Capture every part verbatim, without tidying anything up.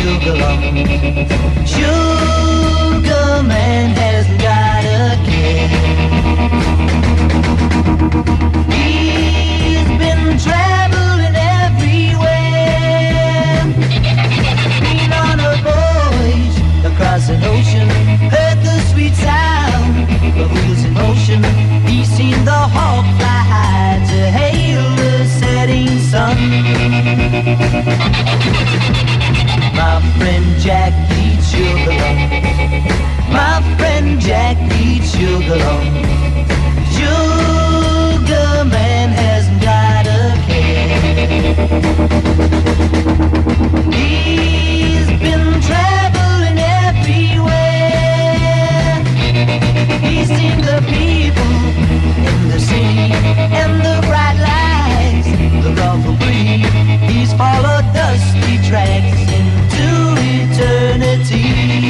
sugar lump. Sugar man hasn't got a care. He's been traveling everywhere. Been on a voyage across an ocean, heard the sweet sound of wheels in motion. He's seen the hawk fly high to hail the setting sun. My friend Jack eats sugar lump. My friend Jack eats sugar lump. Sugar man hasn't got a care. He's been traveling everywhere. He's seen the people in the city and the bright lights, the colorful breeze. He's followed dusty tracks into eternity.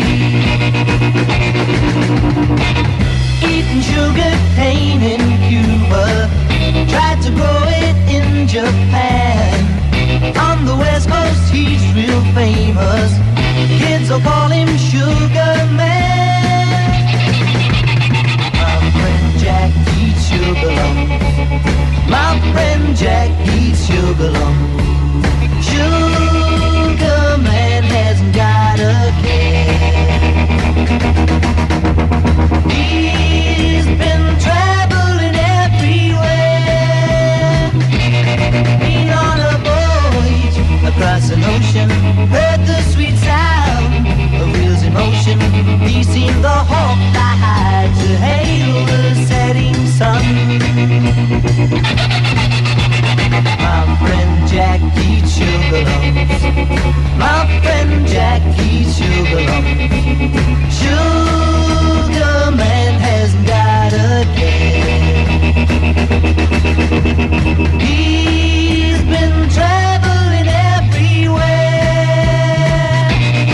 Eating sugar cane in Cuba, tried to grow it in Japan. On the west coast he's real famous, kids will call him Sugar Man. My friend Jack eats sugar lump. My friend Jack eats sugar lump. Sugar man hasn't got a care. He's been traveling everywhere. Been on a voyage across an ocean, heard the sweet sound of wheels in motion. He's seen the hawk fly high to hail the setting sun. My friend Jack eats sugar lumps. My friend Jack eats sugar lumps. Sugar man hasn't got a care. He's been traveling everywhere.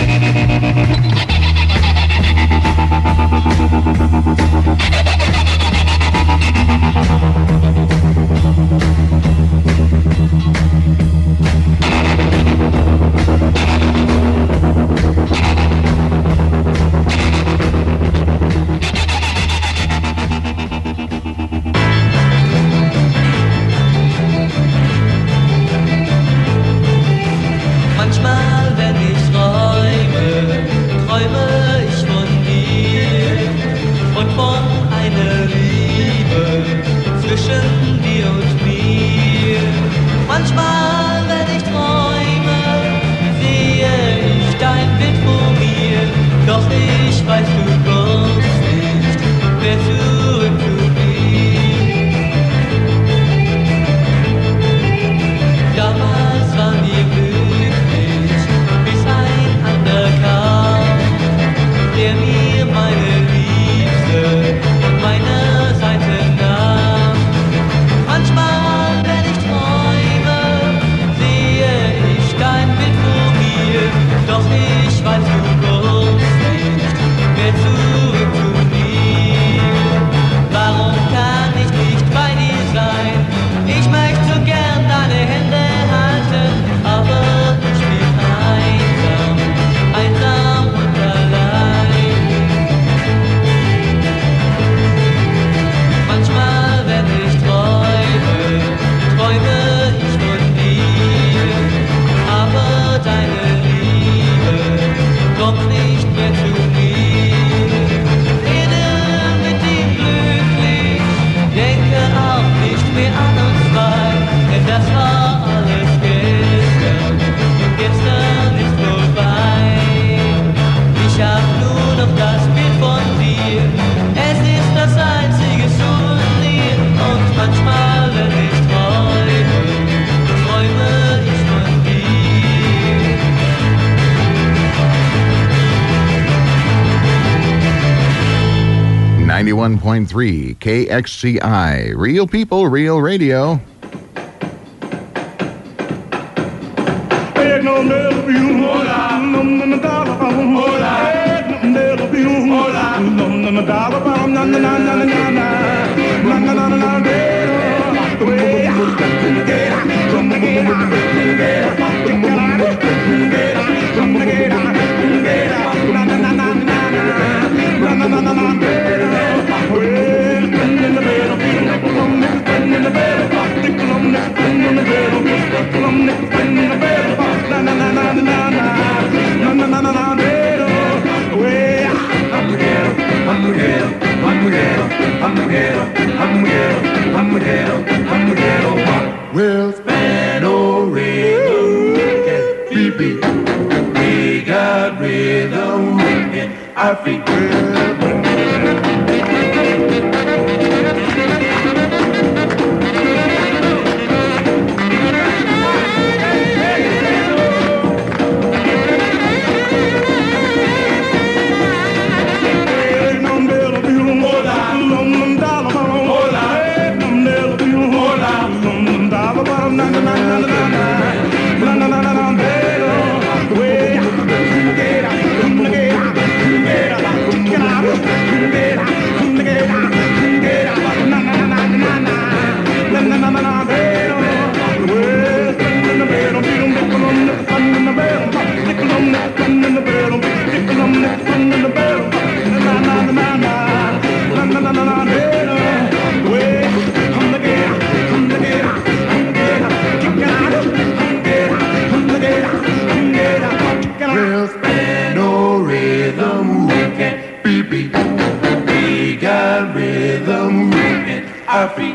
Manchmal, wenn ich träume, träume ich von dir und von einer Liebe zwischen dir und mir. Manchmal, wenn ich träume, sehe ich dein Bild vor mir, doch ich weiß, du kommst nicht mehr zurück zu mir. Damals waren wir glücklich, bis ein anderer kam, der mir meine Liebe an meiner Seite nahm. Manchmal, wenn ich träume, sehe ich dein Bild vor mir, doch ich weiß, du kommst nicht mehr zurück zu mir. Warum kann ich nicht bei dir sein? Ich möchte so gern deine Hände halten, aber ich bin einsam, einsam und allein. Manchmal, wenn ich träume, träume ich von dir, aber deine Liebe kommt nicht mehr zu mir. Rede mit ihm glücklich, denke auch nicht mehr an uns zwei, denn das war alles gestern und gestern ist vorbei. Ich hab nur noch das Bild von dir, es ist das einzige Souvenir. Und manchmal, wenn ich träume, träume ich von dir. ninety-one point three K X C I, Real People, Real Radio. Hola. the ghetto, from the ghetto pop. Well, Spano rhythm, get beep beep. We got rhythm in our feet. Our feet.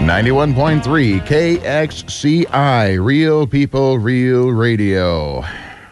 ninety-one point three K X C I, Real People, Real Radio.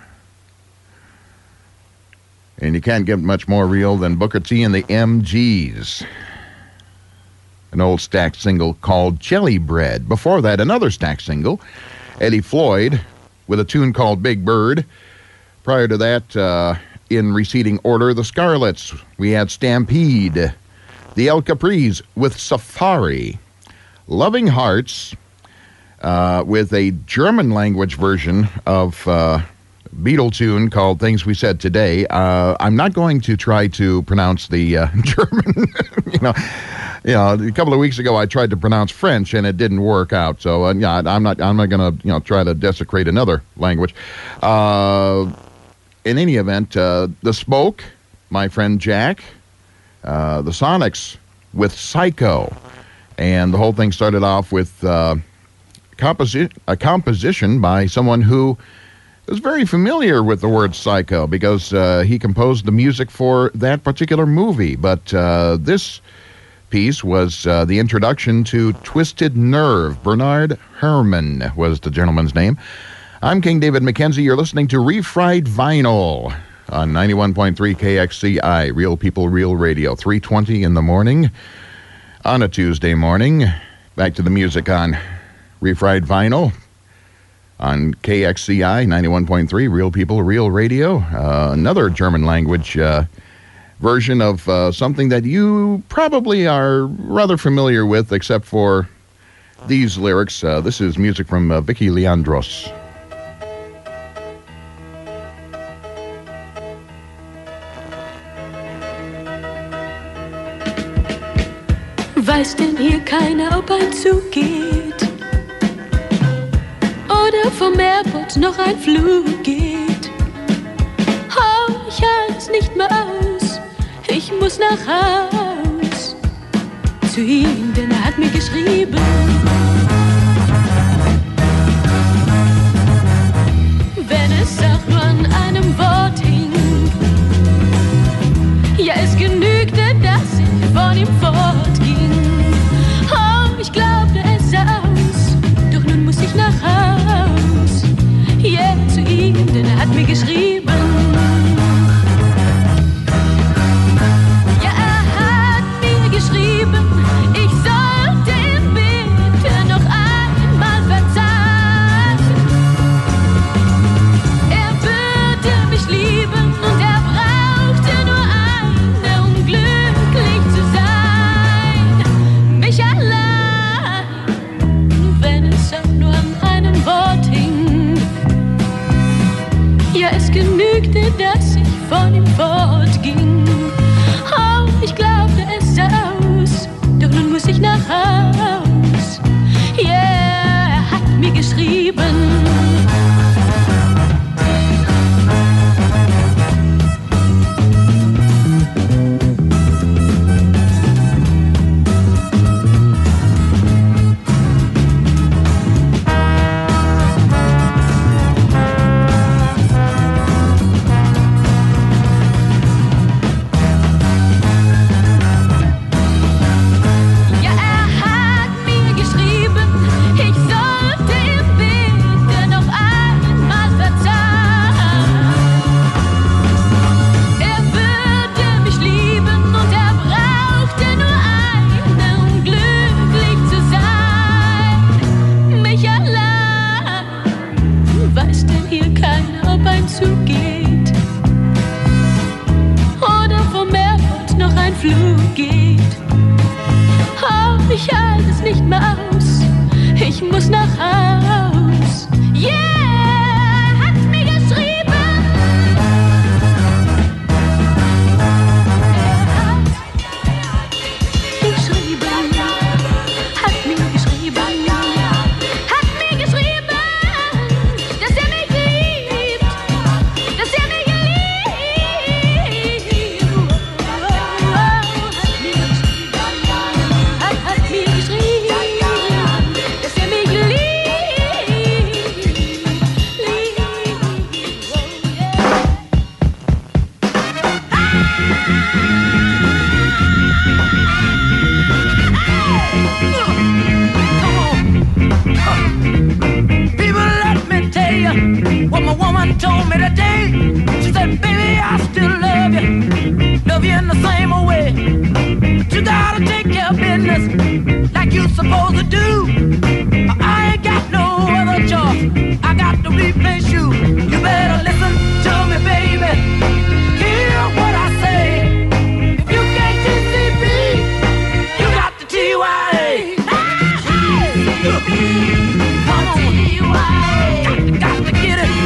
And you can't get much more real than Booker T and the M Gs. An old Stax single called Jelly Bread. Before that, another Stax single, Eddie Floyd, with a tune called Big Bird. Prior to that, uh, in receding order, the Scarlets. We had Stampede. The El Capris with Safari. Loving Hearts uh, with a German-language version of uh, Beatle tune called Things We Said Today. Uh, I'm not going to try to pronounce the uh, German, you know. You know, a couple of weeks ago I tried to pronounce French and it didn't work out. So uh, yeah, I'm not. I'm not going to you know try to desecrate another language. Uh, in any event, uh, the Smoke, my friend Jack, uh, the Sonics with Psycho, and the whole thing started off with uh, composi- a composition by someone who is very familiar with the word psycho because uh, he composed the music for that particular movie. But uh, this piece was uh, the introduction to Twisted Nerve. Bernard Herrmann was the gentleman's name. I'm King David McKenzie. You're listening to Refried Vinyl on ninety-one point three K X C I, Real People, Real Radio, three twenty in the morning on a Tuesday morning. Back to the music on Refried Vinyl on K X C I, ninety-one point three, Real People, Real Radio. Uh, another German language uh, version of uh, something that you probably are rather familiar with, except for these lyrics. Uh, this is music from uh, Vicky Leandros. Weiß denn hier keiner, ob ein Zug geht? Oder vom Airport noch ein Flug geht? Oh, ich halte es nicht mehr aus. Ich muss nach Haus zu ihm, denn er hat mir geschrieben. Wenn es auch nur an einem Wort hing, ja, es genügte, dass ich von ihm fortging. Oh, ich glaubte es aus, doch nun muss ich nach Haus. Yeah, zu ihm, denn er hat mir geschrieben. Ich sollte ihm bitte noch einmal verzeihen. Er würde mich lieben und er brauchte nur eine, um glücklich zu sein. Mich allein, wenn es auch nur an einem Wort hing. Ja, es genügte, dass ich von ihm fortging. Oh, ich glaubte es aus. Doch nun muss ich nach Haus. Yeah, er hat mir geschrieben. Flug geht. Oh, ich halte es nicht mehr aus. Ich muss nach Haus. Yeah, hat mir geschrieben. Er hat geschrieben. Hat mir geschrieben. Hat mir geschrieben, dass er mich liebt. Dass er mich I still love you, love you in the same way. But you gotta take care of business like you supposed to do. I ain't got no other choice, I got to replace you. You better listen to me, baby, hear what I say. If you can't T C B, you got the T Y A. Come on, got, got to get it.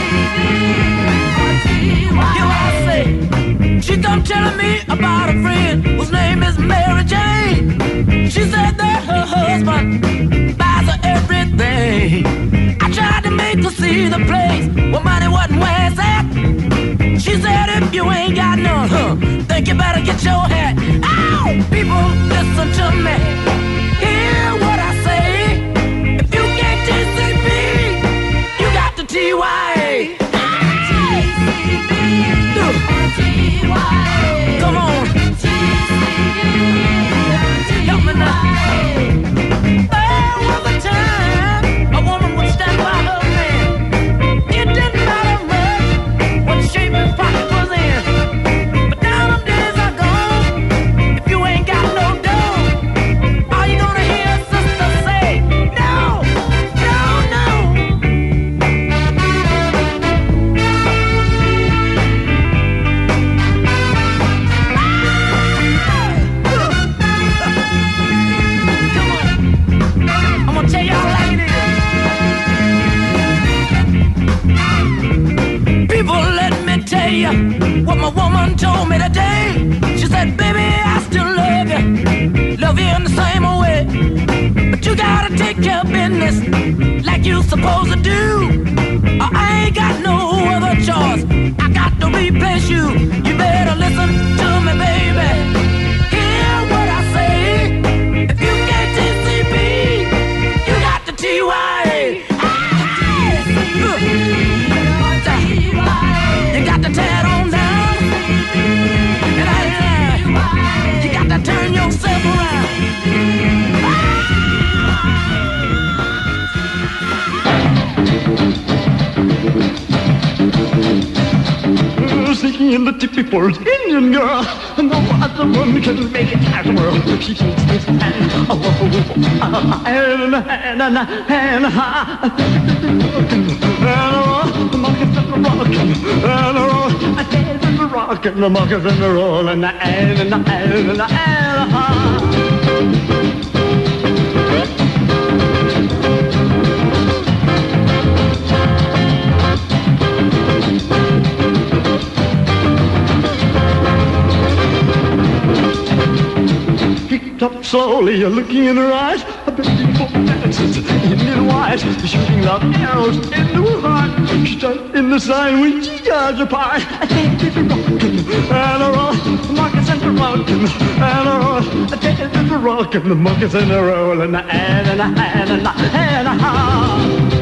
Hear what I say. She come telling me about a friend whose name is Mary Jane. She said that her husband buys her everything. I tried to make her see the place where money wasn't where it's at. She said if you ain't got none, huh, think you better get your hat. Ow! People, listen to me, hear what I say. If you can't T C B, you got the T Y A. Come on, help me now. There was a time a woman would stand by her man. It didn't matter much what shape his pocket was in. But now them days are gone. If you ain't got no dough, all you gonna hear sister say, no, no, no. I'm gonna tell y'all like it is. People, let me tell you what my woman told me today. She said, baby, I still love you, love you in the same way. But you gotta take care of business like you supposed to do. Or I ain't got no other choice, I got to replace you. You better listen to me, baby, hear what I say. If you can't T C B, you got the T Y A. You got to tear it on down, and I, you got to turn yourself around. Sneaking in the tippy forest, Indian girl. No other woman can make it out of the world. She takes this hand, oh, oh, oh, and and and and the market's in the rockin', and the roll, I dance in the rockin', the market's in the roll, and the and and the and and the and. Up slowly, you're looking in her eyes, a begging for dances, Indian white, shooting out arrows into her heart. She jumped in the sign when she judged a pie. I think it's a rockin', and a roll, the market's in the rockin', and a roll, I think it's a rockin', the market's in the roll, and a and and a and and a and a ha.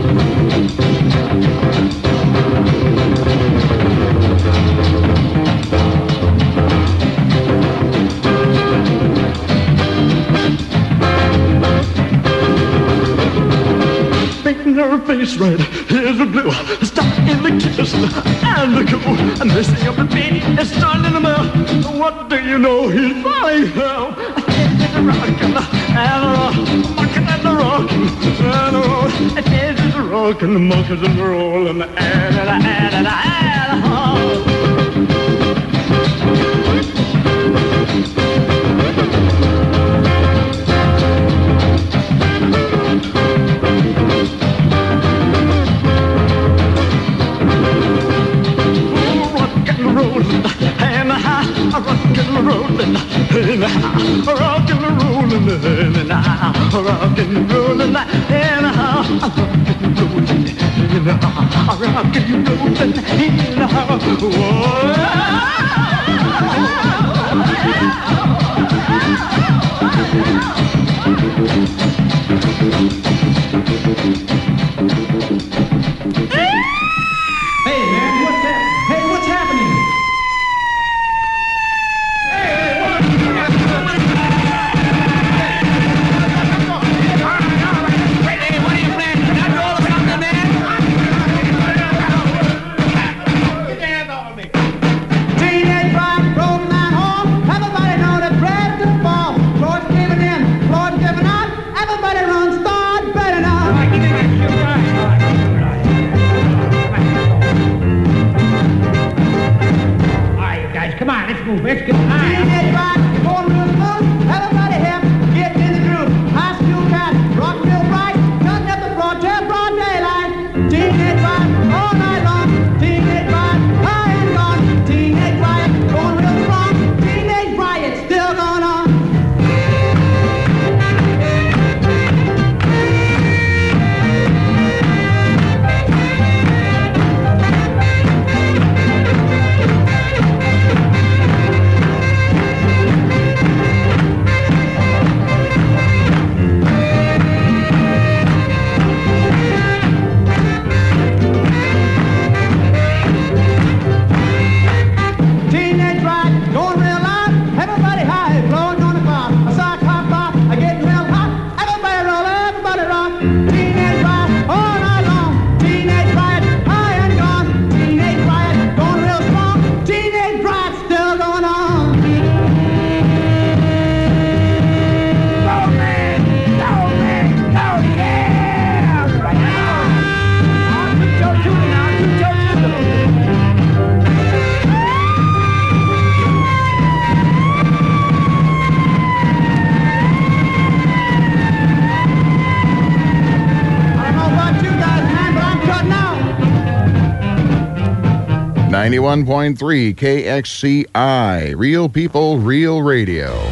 Her face red, here's the blue, stuck in the kiss and the cool, and missing up the beat, it's starting in the mill. What do you know? He's falling hell. I can't get the rockin', and the rock, rockin' and the rockin', and the roll. I can't get the rockin', the monkeys and the roll, and the and and the and and the and the a rock and rollin', and a rock and rollin', and a rock and rollin', and a rock and rollin', and a rock and rollin', and Hey man, what's that? Hey, what's happening? ninety-one point three K X C I, Real People, Real Radio.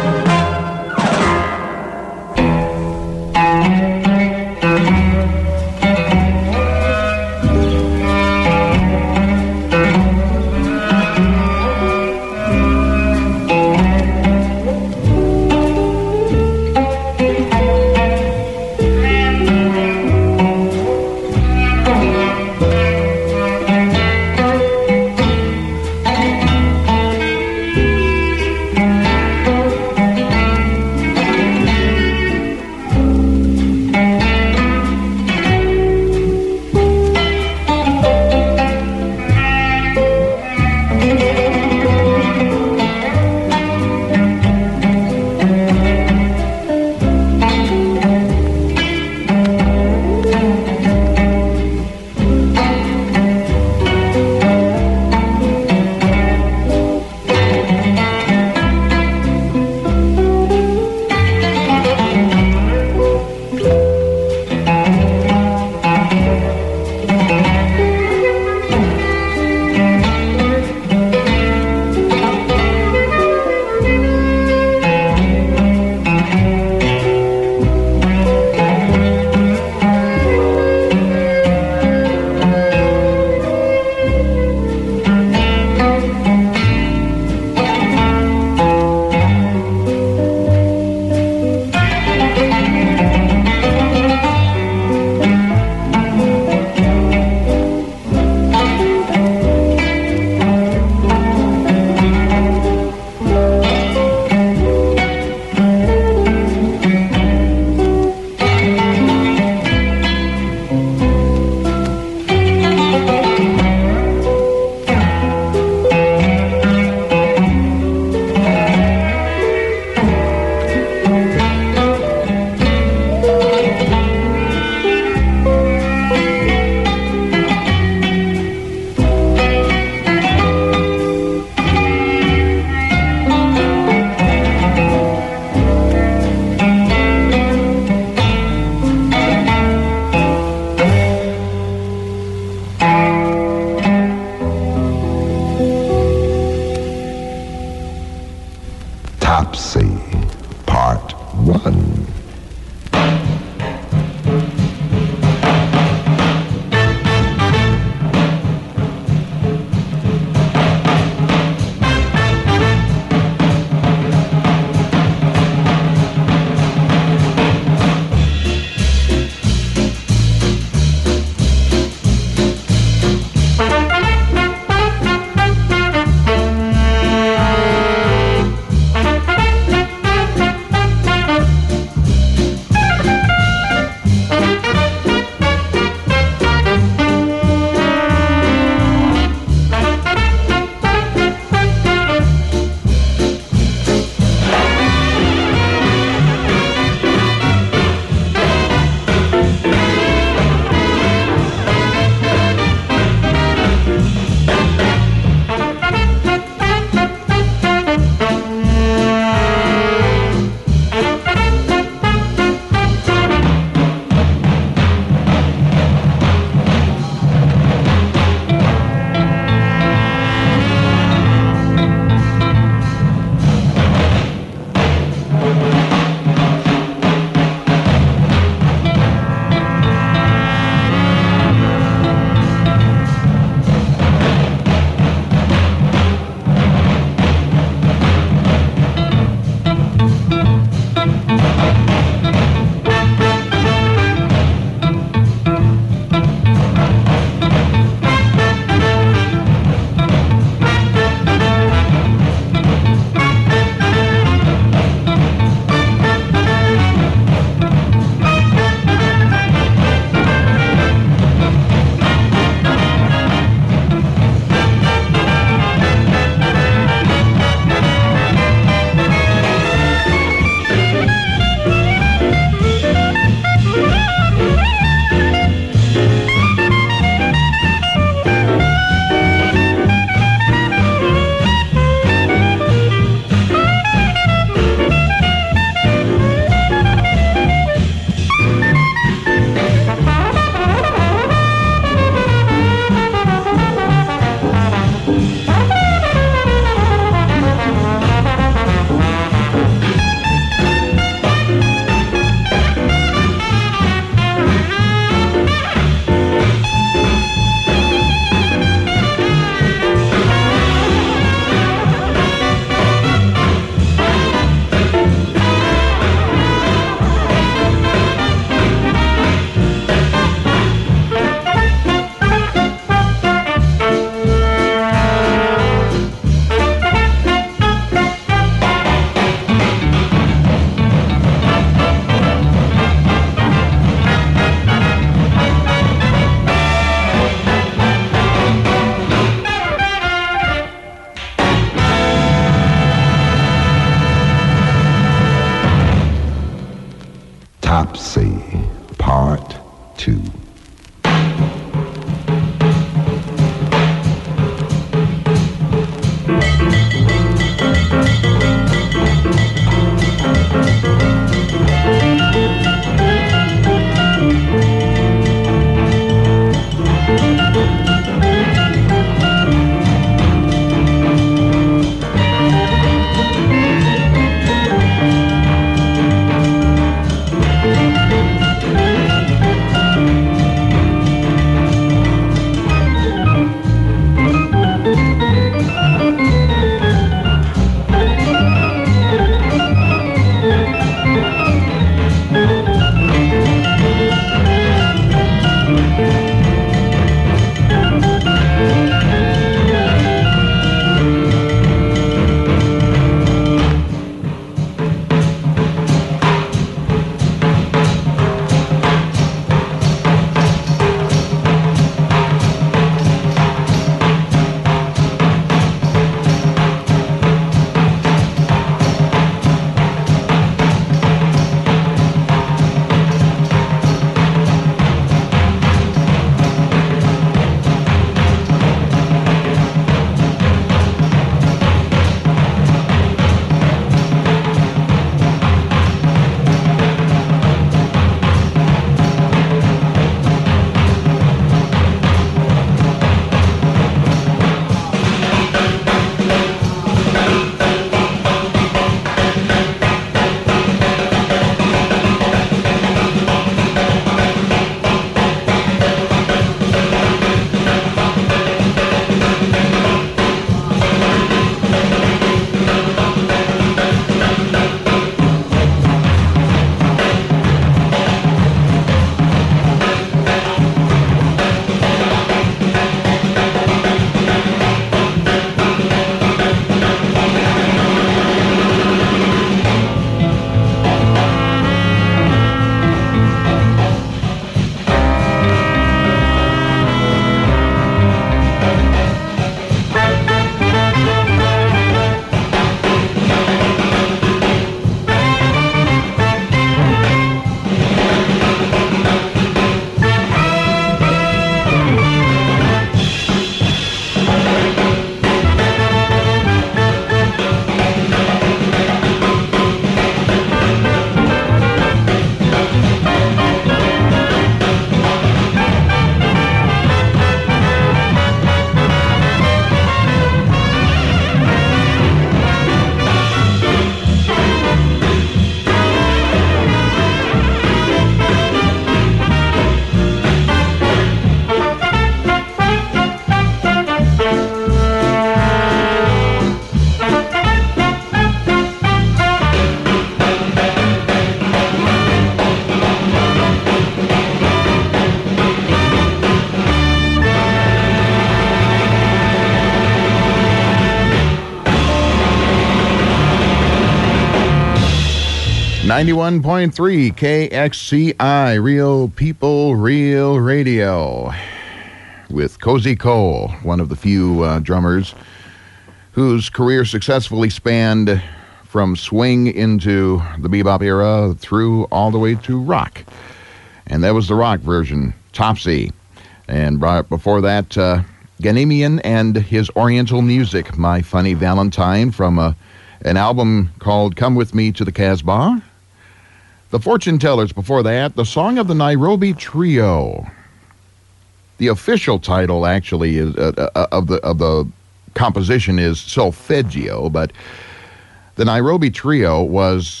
ninety-one point three K X C I, Real People, Real Radio, with Cozy Cole, one of the few uh, drummers whose career successfully spanned from swing into the bebop era through all the way to rock. And that was the rock version, Topsy. And right before that, uh, Ganimian and his Oriental Music, My Funny Valentine, from a, an album called Come With Me to the Casbah. The Fortune Tellers before that, the Song of the Nairobi Trio. The official title, actually, is uh, uh, of the of the composition is Solfeggio, but the Nairobi Trio was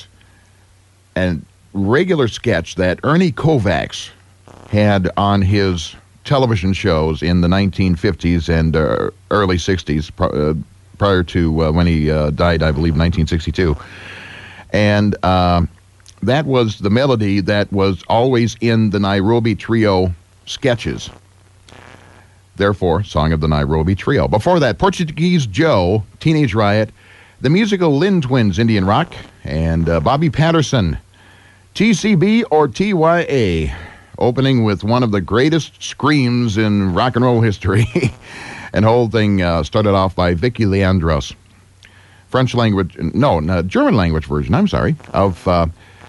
a regular sketch that Ernie Kovacs had on his television shows in the nineteen fifties and uh, early sixties, pr- uh, prior to uh, when he uh, died, I believe, nineteen sixty-two. And uh, that was the melody that was always in the Nairobi Trio sketches. Therefore, Song of the Nairobi Trio. Before that, Portuguese Joe, Teenage Riot, the musical Lynn Twins, Indian Rock, and uh, Bobby Patterson, T C B or T Y A, opening with one of the greatest screams in rock and roll history. And the whole thing uh, started off by Vicky Leandros. French language, no, no, German language version, I'm sorry, of uh,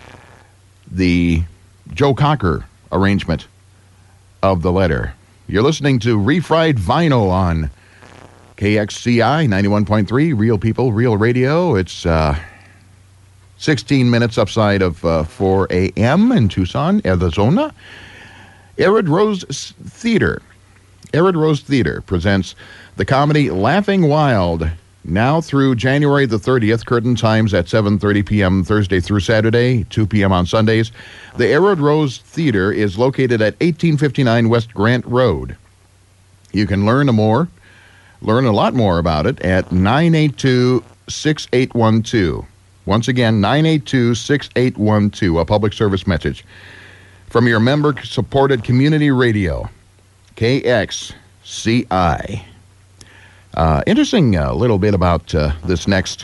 the Joe Cocker arrangement of the letter. You're listening to Refried Vinyl on K X C I ninety-one point three, Real People, Real Radio. It's uh, sixteen minutes upside of uh, four a.m. in Tucson, Arizona. Arid Rose Theater. Arid Rose Theater presents the comedy Laughing Wild, now through January the thirtieth, curtain times at seven thirty p.m. Thursday through Saturday, two p.m. on Sundays. The Arid Rose Theater is located at eighteen fifty-nine West Grant Road. You can learn more, learn a lot more about it at nine eight two, six eight one two. Once again, nine eight two, six eight one two, a public service message from your member-supported community radio, K X C I. Uh, interesting uh, little bit about uh, this next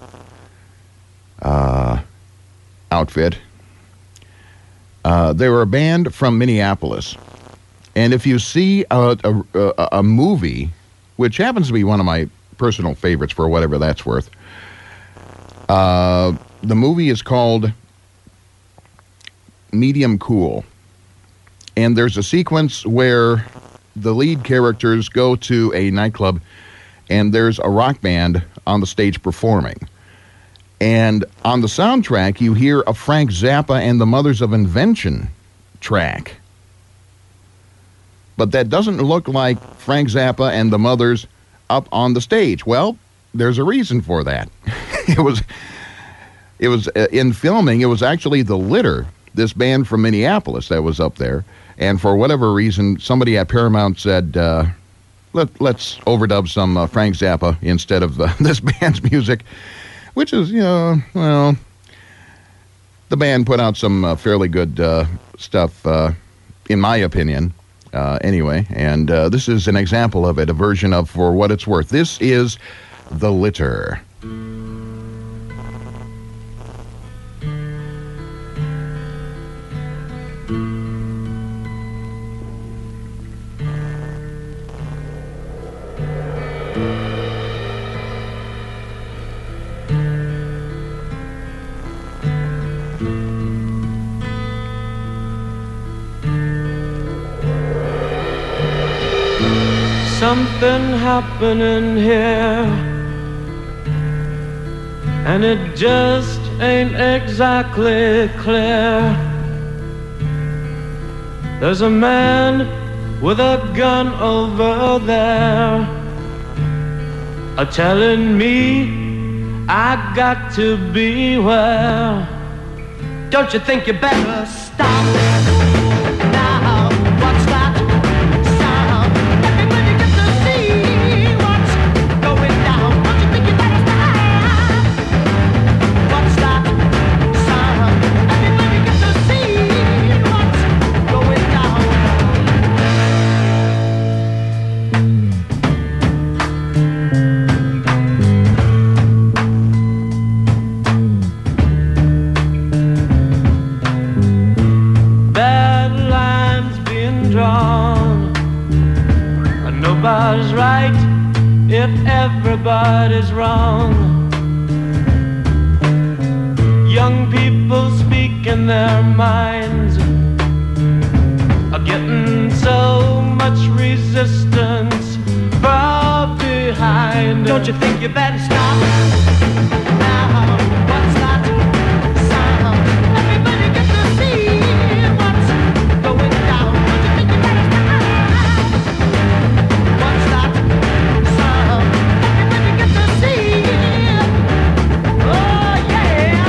uh, outfit. Uh, they were a band from Minneapolis. And if you see a, a, a movie, which happens to be one of my personal favorites for whatever that's worth, uh, the movie is called Medium Cool. And there's a sequence where the lead characters go to a nightclub and there's a rock band on the stage performing. And on the soundtrack, you hear a Frank Zappa and the Mothers of Invention track. But that doesn't look like Frank Zappa and the Mothers up on the stage. Well, there's a reason for that. it was, it was uh, in filming, it was actually The Litter, this band from Minneapolis, that was up there. And for whatever reason, somebody at Paramount said, uh, Let, let's overdub some uh, Frank Zappa instead of uh, this band's music, which is, you know, well, the band put out some uh, fairly good uh, stuff, uh, in my opinion, uh, anyway. And uh, this is an example of it, a version of For What It's Worth. This is The Litter. Something happening here, and it just ain't exactly clear. There's a man with a gun over there, a telling me I got to beware. Don't you think you better stop now? What's that sound? Everybody get to see what's going down. Don't you think you better stop? What's that sound? Everybody get to see what's going down. everybody's right, if everybody's wrong. Young people speaking their minds are getting so much resistance far behind. Don't you think you better stop now? What's that sound? Everybody gets to see what's going down. Don't you think you better stop? What's that sound? Everybody gets to see. Oh yeah.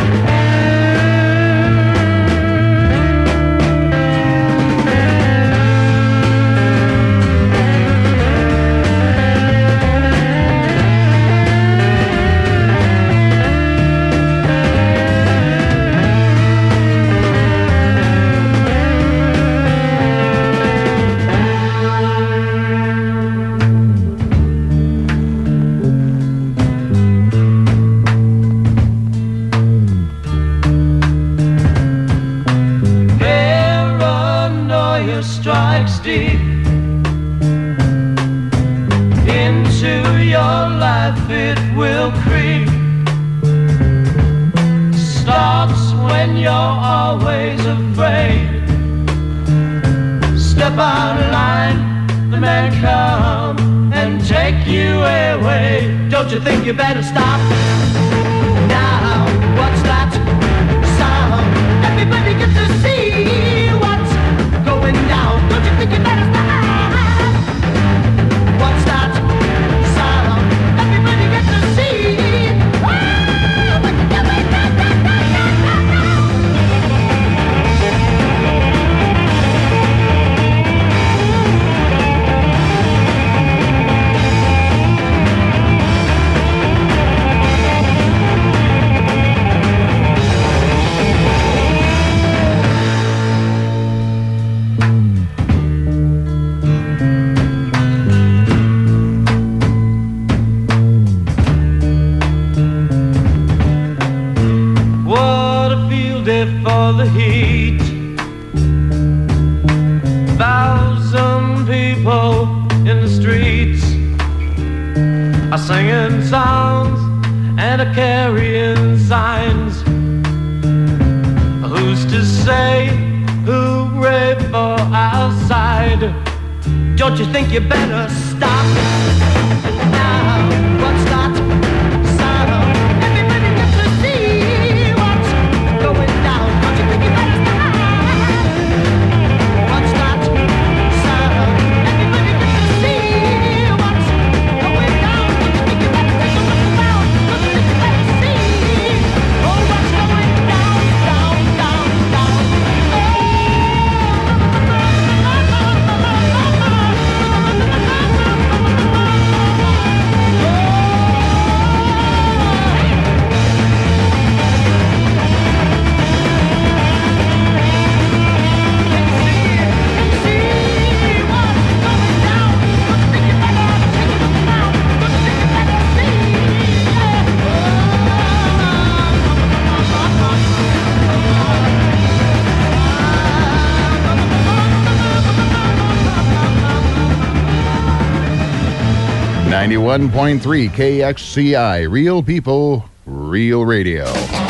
Paranoia strikes deep into your life, it will creep. Starts when you're always afraid. Step out of line, the man come and take you away. Don't you think you better stop now? What's that sound? Everybody gets to see what's going down. Don't you think you better stop? What's that sound? Everybody gets to see. Oh, what you doing? Da, da, da, da, da, da. What a field day for the heat. Thousand people in the streets are singing songs and are carrying signs. Who's to say hooray for our side? Don't you think you better stop now? What's that sound? Everybody gets to see what's going down. Don't you think you better stop? What's that sound? Everybody gets to see what's going down. Don't you think you better take a look around? Don't you think you better see? Oh, what's going down, down, down, down. ninety-one point three K X C I, Real People, Real Radio.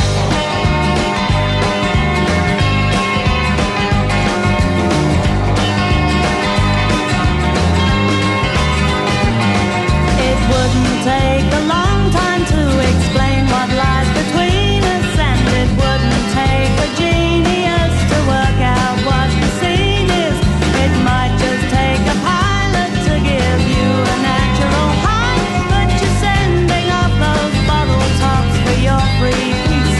It wouldn't take a long time to explain what lies between us, and it wouldn't take a genius to work out what the scene is. It might just take a pilot to give you a natural high, but you're sending off those bottle tops for your free piece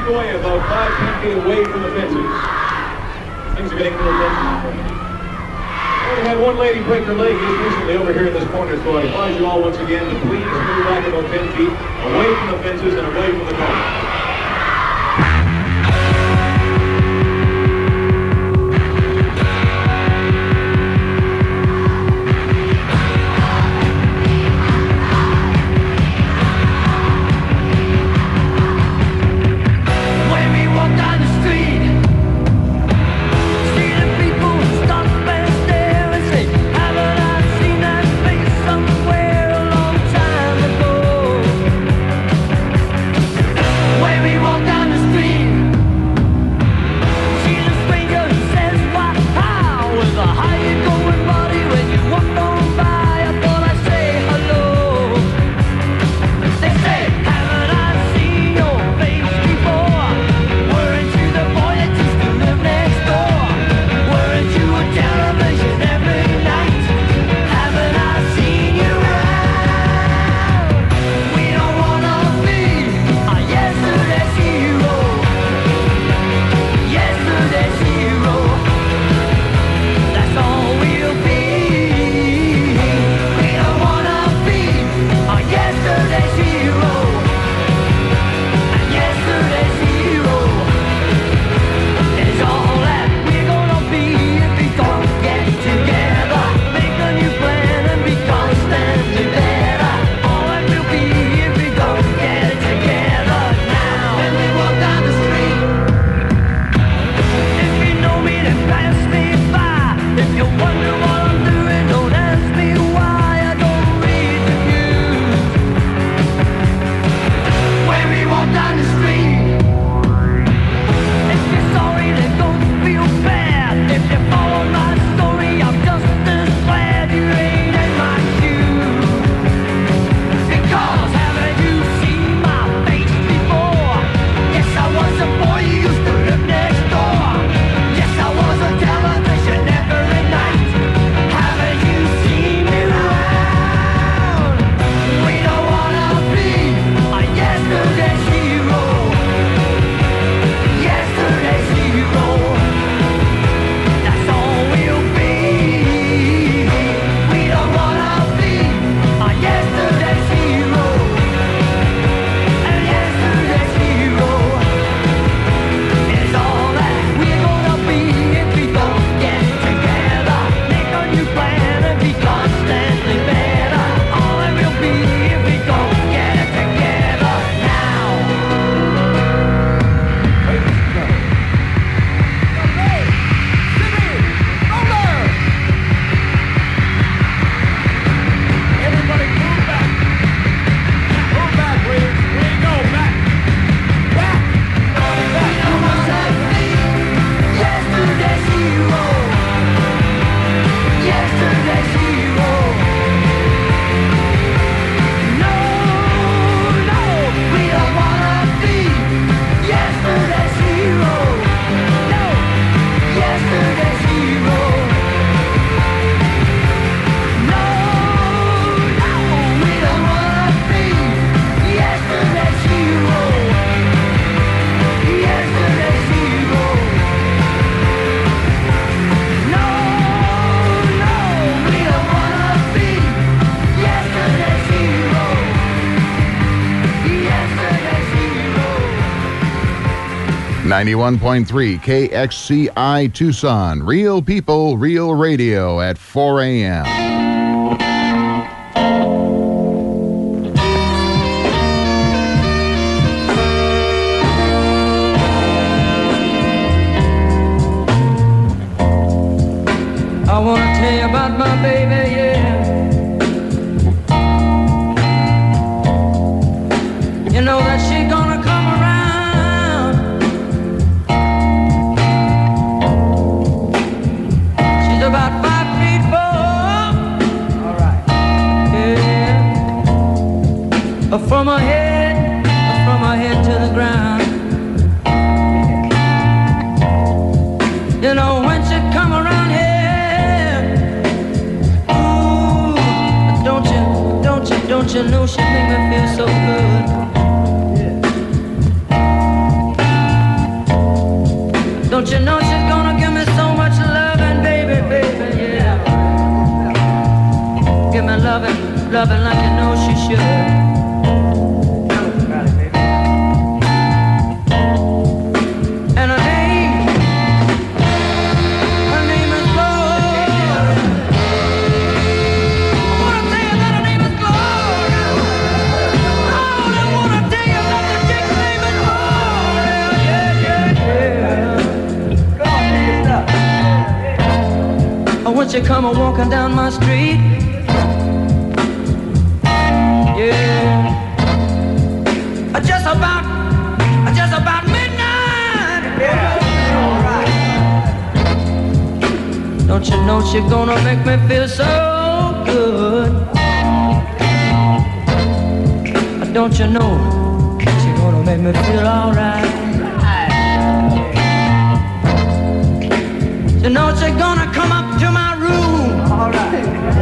back away about five, ten feet away from the fences. Things are getting a little tense. We had one lady break her leg just recently over here in this corner, so I advise you all once again to please move back about ten feet away from the fences and away from the corner. ninety-one point three K X C I Tucson. Real people, real radio at four a.m. I want to tell you about my baby, yeah. You know that she gonna come around. She's about five feet four. All right. Yeah. From her head, from her head to the ground. You know when she come around here. Don't you know she make me feel so good? Yeah. loving like you know she should. And her name, her name is Gloria. I wanna tell you that her name is Gloria. Oh, I wanna tell you that the chick's name is Gloria. Yeah, yeah, yeah. Oh, when she come a walking down my street, yeah, just about, just about midnight. Yeah, all right. Don't you know she's gonna make me feel so good? Don't you know she's gonna make me feel alright? You know she's gonna come up to my room. All right.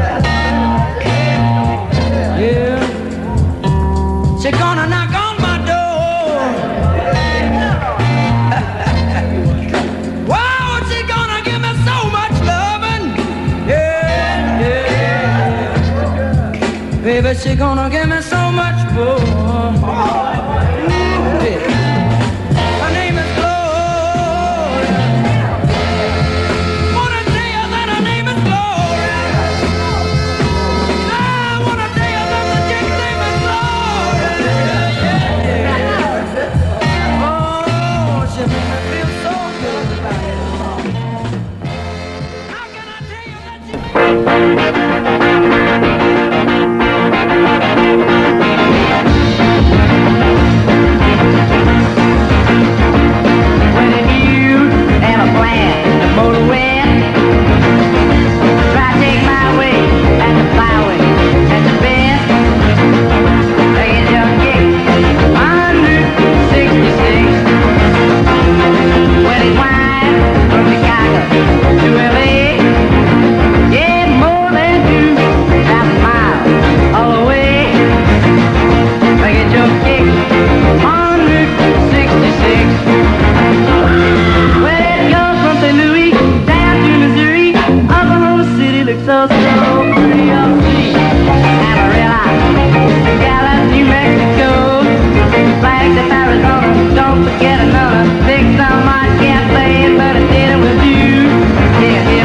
Yeah. She's gonna knock on my door. Wow, she's gonna give me so much loving. Yeah, yeah. Baby, she's gonna give me so much more. Yeah. Her name is Gloria. Wanna tell you that her name is Gloria. I wanna tell you that the chick's name is Gloria. So, so pretty up sweet. Amarillo, Dallas, New Mexico, flags of Arizona. Don't forget another. Big Sun Cafe, but I did it with you. Yeah, yeah.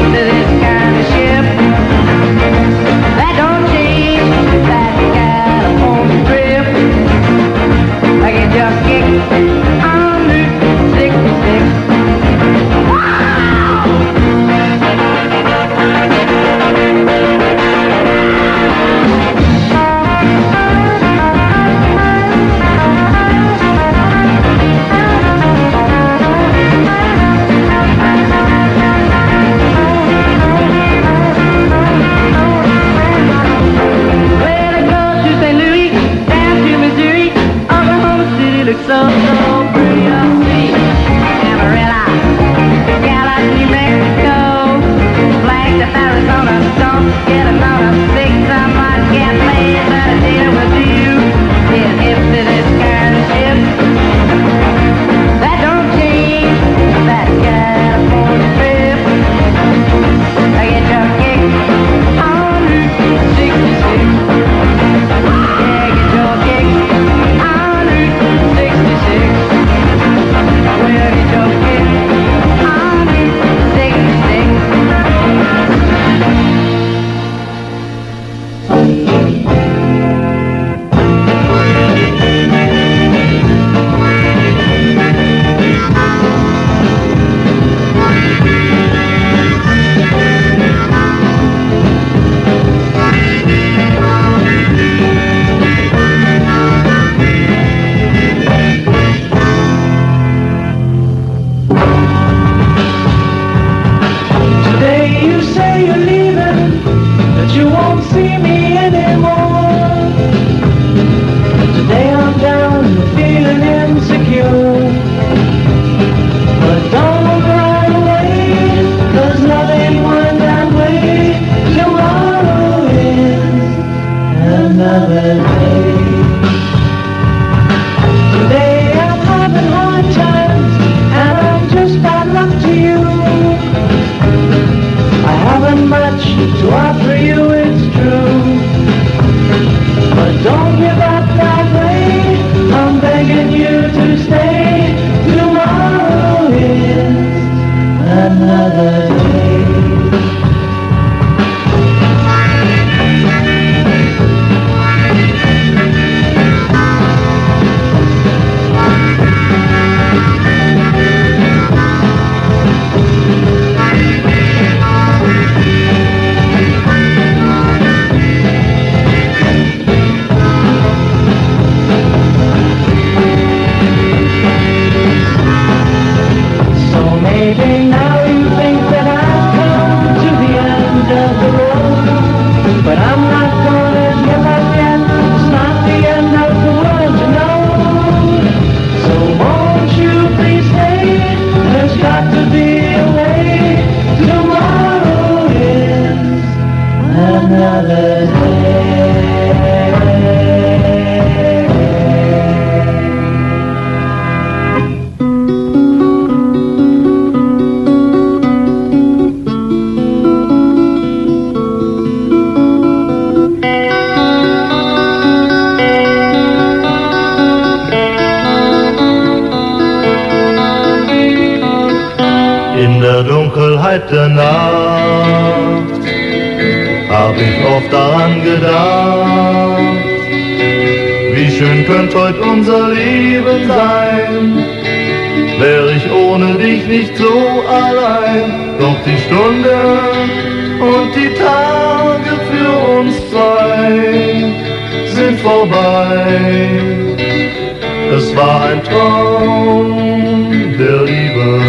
der Nacht hab ich oft daran gedacht, wie schön könnte heute unser Leben sein, wär ich ohne dich nicht so allein. Doch die Stunden und die Tage für uns zwei sind vorbei. Es war ein Traum der Liebe.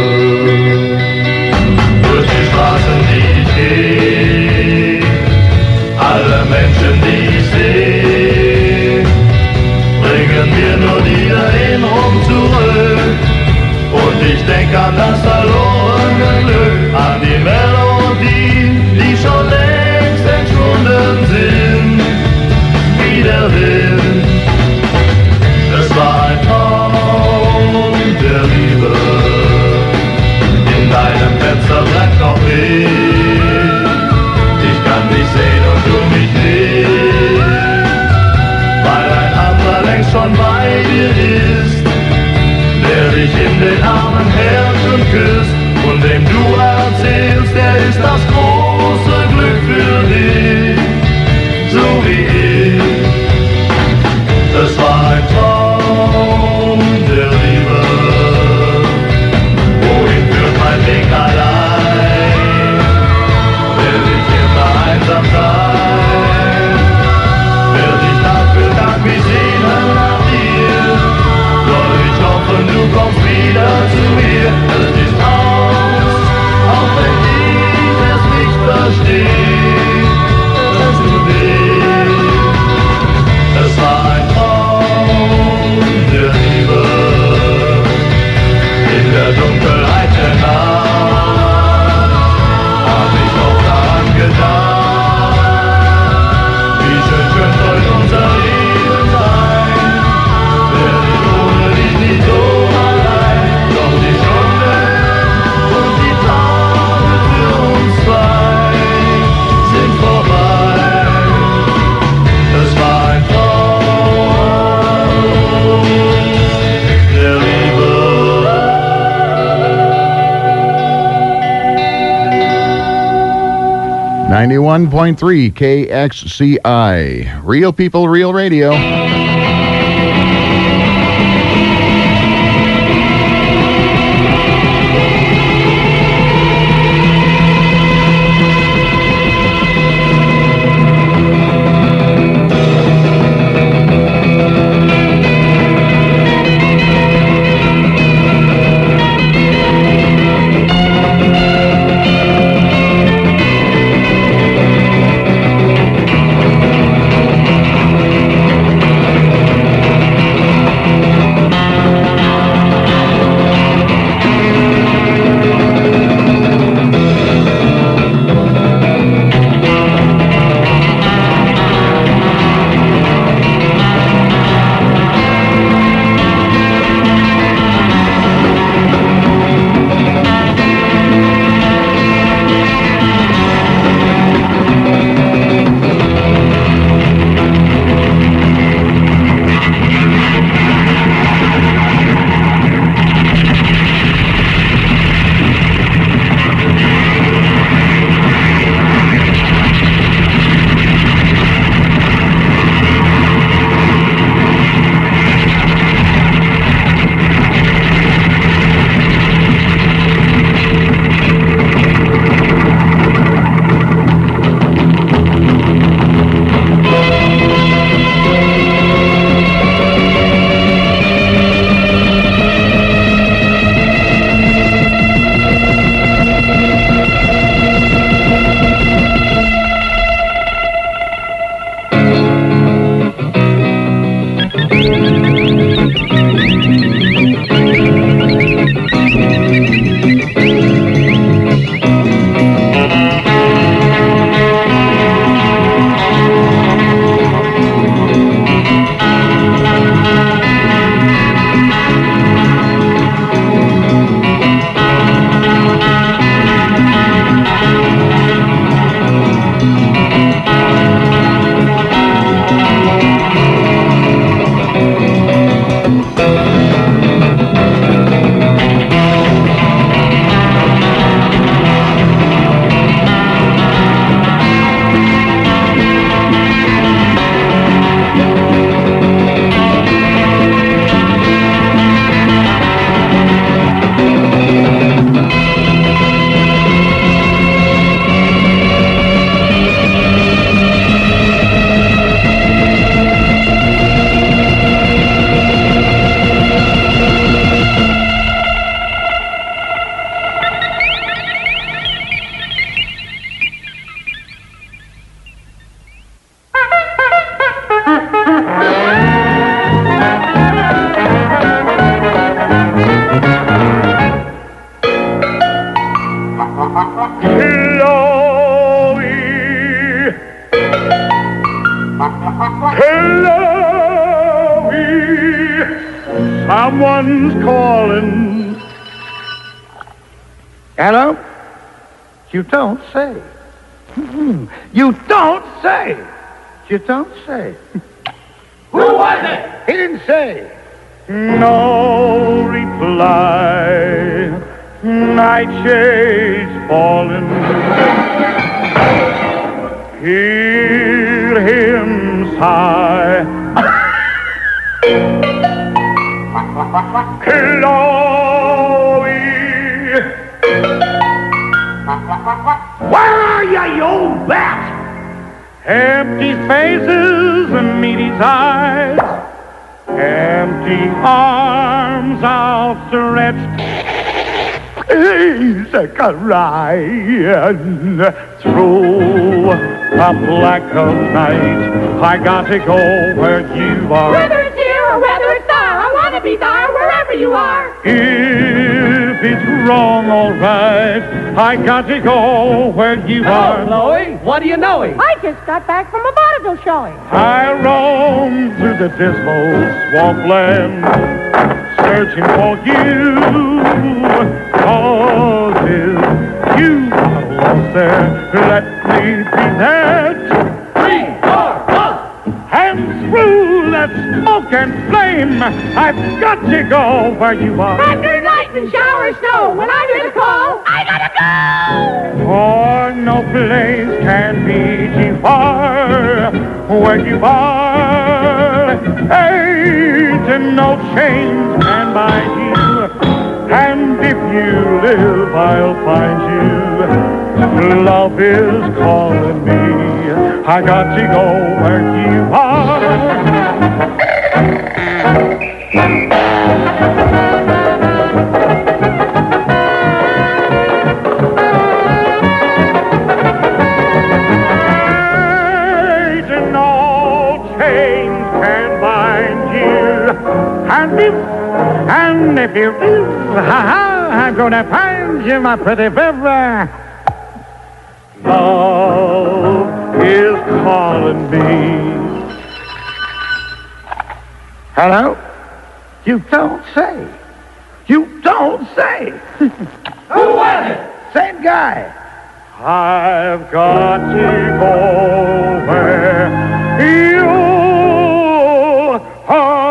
Durch die Straßen, die ich geh, alle Menschen, die ich seh, bringen mir nur die Erinnerung zurück. Und ich denk an das verlorene Glück, an die Melodien, die schon längst entschwunden sind, wie der Wind. Es war ein Traum der Liebe. In deinem Fenster brennt noch Licht. Ich kann dich sehen und du mich nicht, weil ein anderer längst schon bei dir ist, der dich in den Armen hält und küsst und dem du erzählst, er ist das große Glück für dich, so wie ich. Es war ein Traum der Liebe. Wohin führt mein Weg allein? Will ich immer einsam sein? Will ich Tag für Tag mich sehnen nach dir? Soll ich hoffen, du kommst wieder zu mir? Es ist aus, auch wenn ich es nicht verstehe. Es tut weh. Es war ein Traum der Liebe. In der Dunkelheit der Nacht hab ich auch daran gedacht, wie schön könnte heute unser Leben sein, wär ich ohne dich nicht so allein. Doch die Stunden und die Tage für uns zwei sind vorbei. Es war ein Traum der Liebe. ninety-one point three K X C I. Real people, real radio. Chloe. Chloe. Someone's calling. Hello? You don't say. You don't say. You don't say. Who was it? He didn't say. No reply. Night shades falling. Hear him sigh. Chloe. Where are you, you old bat? Empty faces and meet his eyes. Empty arms outstretched. He's a crying through a black of night. I got to go where you are. Whether it's here or whether it's there, I want to be there wherever you are. If it's wrong, all right. I got to go where you are. Chloe, what do you know? I just got back from a vaudeville showing. I roam through the dismal swampland, searching for you. Cause if you are lost there, let me be that. Three, four, one. Hands through that smoke and flame. I've got to go where you are. Thunder, lightning, shower, snow. When I hear the call, I gotta go. For no place can be too far where you are. Ain't no chains can bind you. And if you live, I'll find you. Love is calling me. I got to go where you are. Ain't no chains can bind you. And if And if you do, ha-ha, I'm gonna find you, my pretty baby. Love is calling me. Hello? You don't say. You don't say. Who was it? Same guy. I've got to go where you are.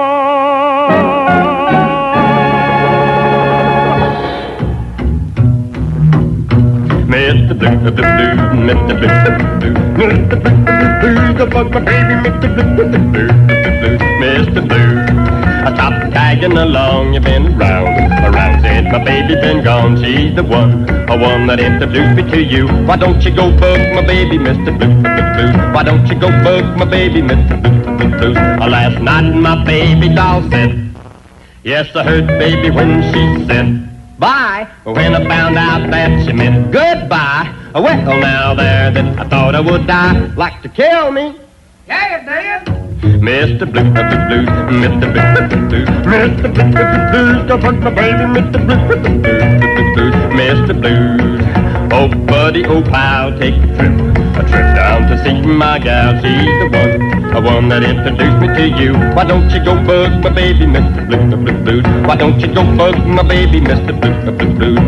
Mister Blue, Blue, Blue, Mister Blue, Blue, Mister Blue, Blue, the bug my baby, Mister Blue, Blue, Blue, Mister Blue. I stopped tagging along, you've been around, around since my baby been gone. She's the one, the one that introduced me to you. Why don't you go bug my baby, Mister Blue, Blue, Blue? Why don't you go bug my baby, Mister Blue, Blue, Blue? Last night my baby doll said, yes, I heard baby when she said bye. When I found out that she meant goodbye, well, now there, then I thought I would die. Like to kill me. Yeah, you did. Mister Blue, Blue, Blue, Mister Blue, Blue, Blue, Mister Blue, Blue, Blue, go fuck my baby, Mister Blue, Blue, Blue, Blue, Mister Blues. Oh, buddy, oh, pal, take a trip, a trip down to see my gal. She's the one, the one that introduced me to you. Why don't you go bug my baby, Mister Blue, Blue, Blue, Blue? Why don't you go bug my baby, Mister Blue, Blue, Blue, Blue?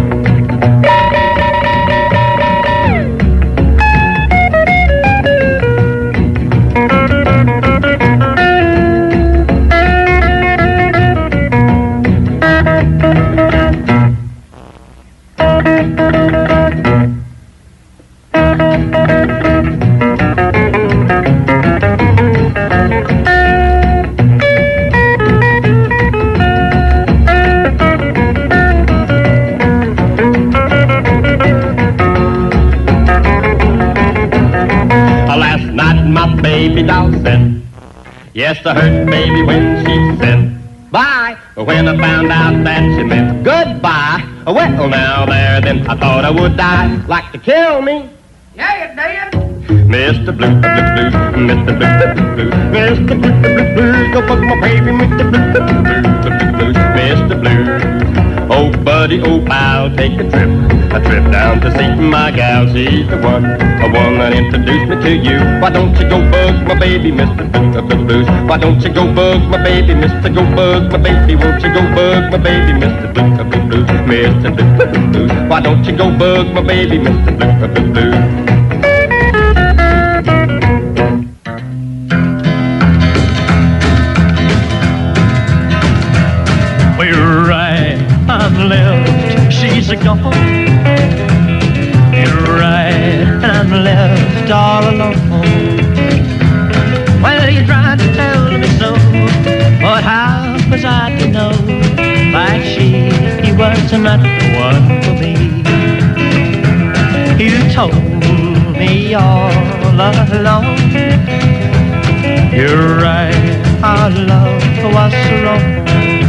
Baby doll said, yes, I heard baby when she said bye. When I found out that she meant goodbye, well, now there, then I thought I would die. Like to kill me. Yeah, you did. Mister Blue, Blue, Blue, Mister Blue, Blue, Blue, Mister Blue, Blue, Blue, go fuck my baby, Mister Blue, Blue, Blue, Blue, Blue, Mister Blue. Oh, buddy, oh, I'll take a trip, a trip down to see my gal. She's the one, the one that introduced me to you. Why don't you go bug my baby, Mister Book of the Blues? Why don't you go bug my baby, Mister Go bug my baby? Won't you go bug my baby, Mister Book of the Blues? Mister Book of the Blues. Why don't you go bug my baby, Mister Book of the Blues? We're right on left, she's a gone. You're right, and I'm left all alone. Well, you tried to tell me so, but how was I to know that she was not the one for me? You told me all along. You're right, our love was so wrong.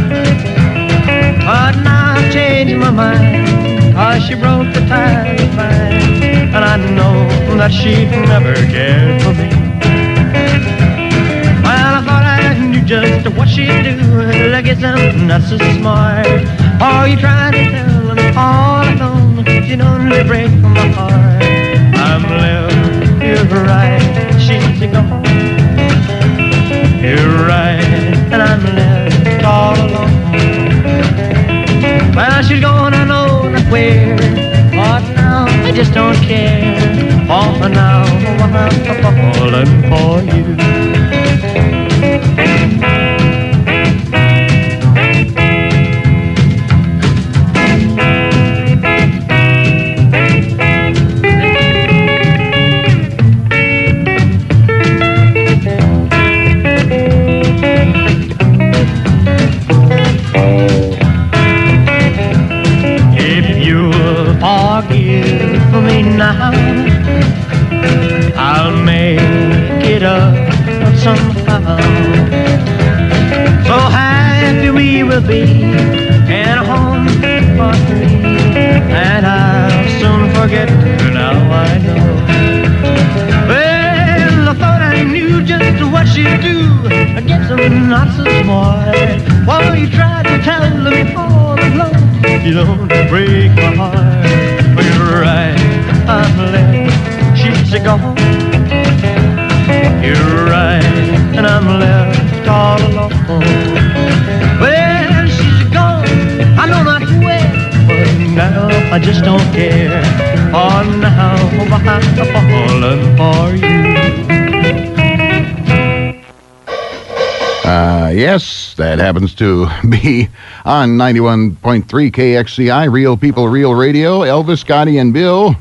But now I've changed my mind, cause she broke the tie of mine, and I know that she never cared for me. Well, I thought I knew just what she'd do, I guess I'm not so smart. Oh, you tried to tell me all alone, you don't really break my heart. I'm left, you're right, she's gone. You're right, and I'm left all alone. Well, she's gone, I know not where, but now I just don't care. Oh, for now I'm falling for you. Forgive me now, I'll make it up somehow. So happy we will be in a home for three, and I'll soon forget her now, I know. Well, I thought I knew just what she'd do, I guess I'm not so smart. While you tried to tell me all along, you don't break my heart. Well, you're right, I'm left, she's gone. You're right, and I'm left all alone. Well, she's gone, I know not where, but now I just don't care. Oh, now I'm falling for you. Uh, yes, that happens to be on ninety-one point three K X C I, Real People, Real Radio. Elvis, Scotty, and Bill.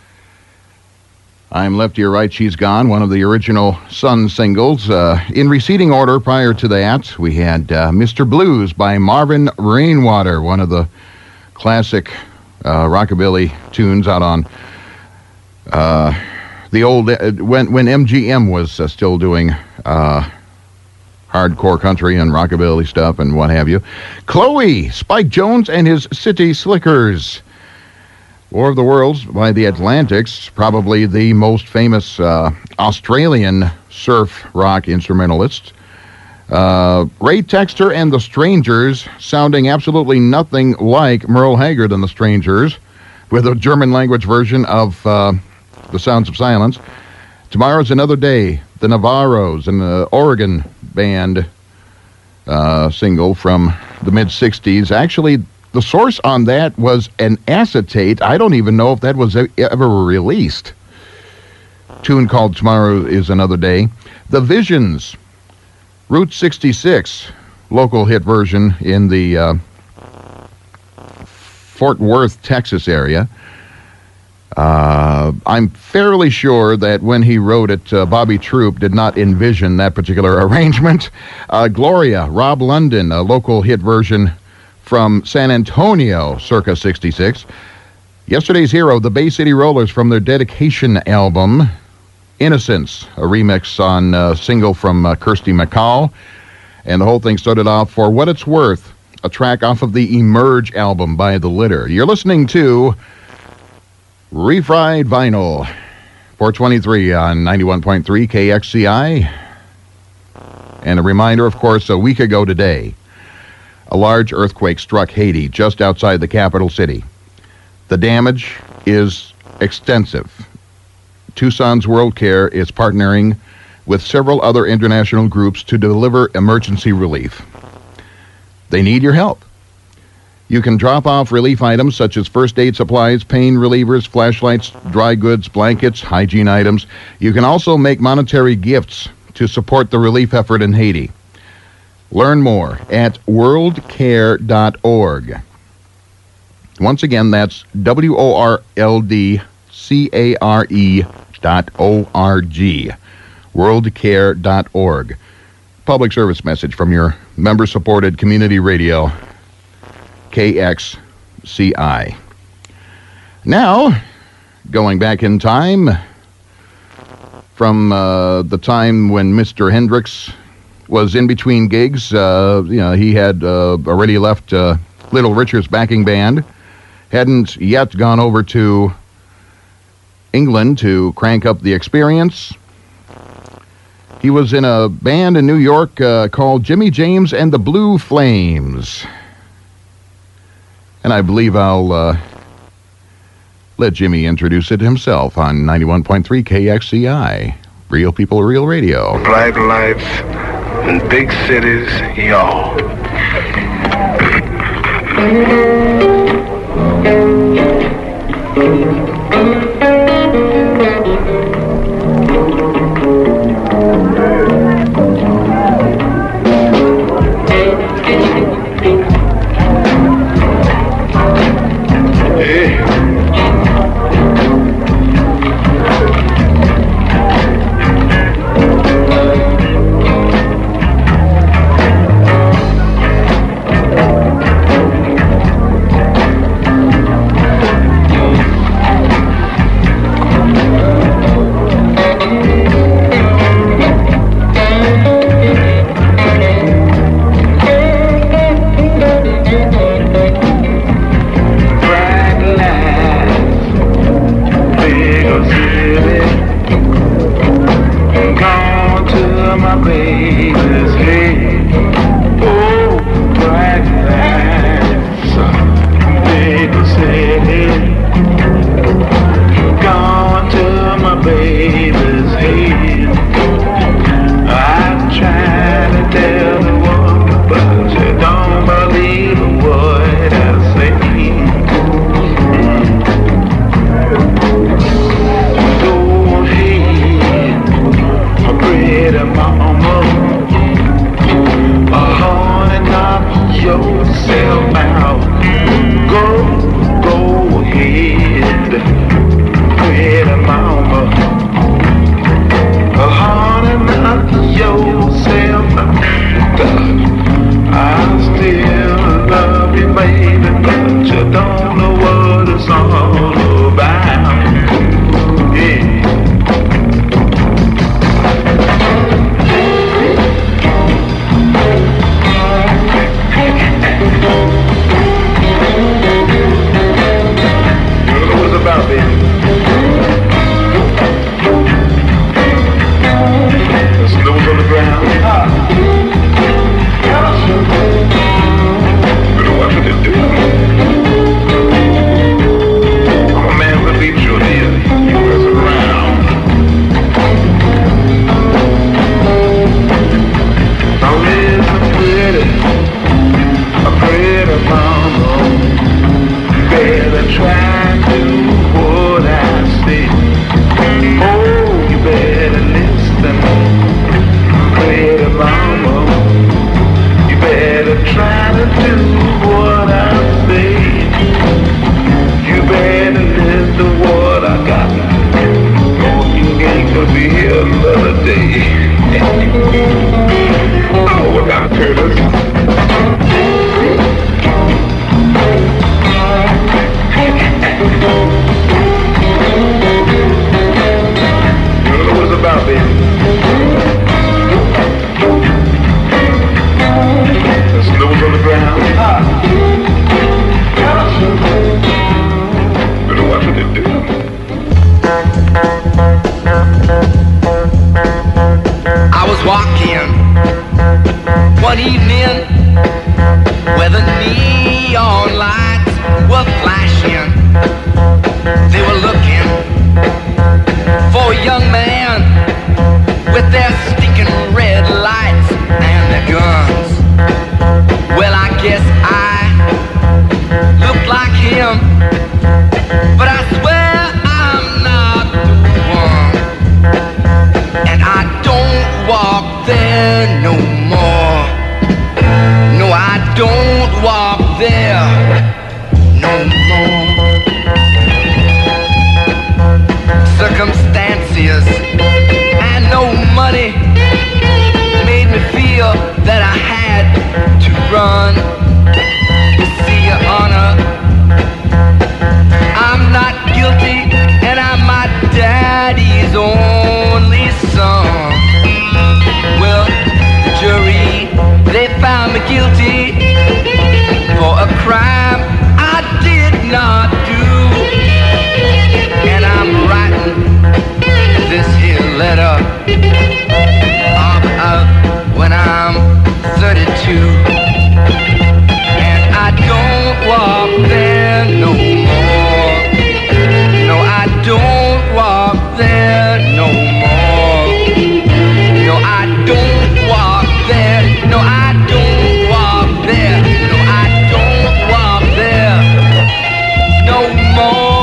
I'm Left, You're Right, She's Gone, one of the original Sun singles. Uh, in receding order prior to that, we had uh, Mister Blues by Marvin Rainwater, one of the classic uh, rockabilly tunes out on uh, the old, uh, when, when M G M was uh, still doing Uh, hardcore country and rockabilly stuff and what have you. Chloe, Spike Jones and his City Slickers. War of the Worlds by the Atlantics, probably the most famous uh, Australian surf rock instrumentalist. Uh, Ray Texter and the Strangers, sounding absolutely nothing like Merle Haggard and the Strangers, with a German language version of uh, The Sounds of Silence. Tomorrow's Another Day, the Navarros, and the Oregon band uh, single from the mid-sixties. Actually, the source on that was an acetate. I don't even know if that was ever released. Tune called Tomorrow is Another Day. The Visions, Route sixty-six, local hit version in the uh, Fort Worth, Texas area. Uh, I'm fairly sure that when he wrote it, uh, Bobby Troop did not envision that particular arrangement. Uh, Gloria, Rob London, a local hit version from San Antonio, circa sixty-six. Yesterday's Hero, the Bay City Rollers, from their Dedication album, Innocence, a remix on a single from uh, Kirsty MacColl. And the whole thing started off, For What It's Worth, a track off of the Emerge album by The Litter. You're listening to Refried Vinyl, four twenty-three on ninety-one point three K X C I. And a reminder, of course, a week ago today, a large earthquake struck Haiti just outside the capital city. The damage is extensive. Tucson's World Care is partnering with several other international groups to deliver emergency relief. They need your help. You can drop off relief items such as first aid supplies, pain relievers, flashlights, dry goods, blankets, hygiene items. You can also make monetary gifts to support the relief effort in Haiti. Learn more at world care dot org. Once again, that's W O R L D C A R E dot O R G. world care dot org. Public service message from your member-supported community radio, K X C I. Now, going back in time, from uh, the time when Mister Hendricks was in between gigs, uh, you know, he had uh, already left uh, Little Richard's backing band, hadn't yet gone over to England to crank up the Experience. He was in a band in New York uh, called Jimmy James and the Blue Flames. And I believe I'll uh, let Jimmy introduce it himself on ninety-one point three K X C I. Real People, Real Radio. Bright lights in big cities, y'all. one to see your honor. I'm not guilty, and I'm my daddy's only son. Well, the jury, they found me guilty for a crime I did not do. And I'm writing this here letter of, of when I'm thirty-two. And I don't walk there no more. No, I don't walk there no more. No, I don't walk there. No, I don't walk there. No, I don't walk there no more.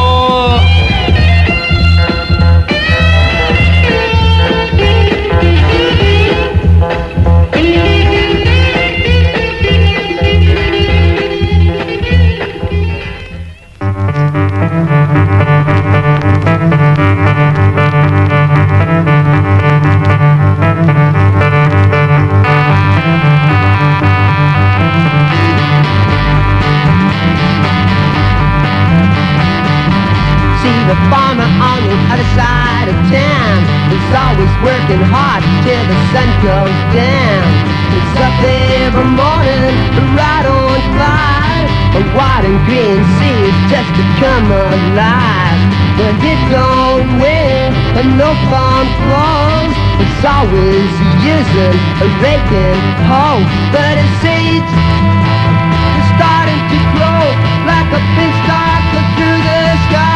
The farmer on the other side of town is always working hard till the sun goes down. It's up every morning, right on five. A white and green sea is just to come alive. But it don't win, and no farm clothes. It's always using a raking hoe. But it seeds is starting to grow like a beanstalk through the sky.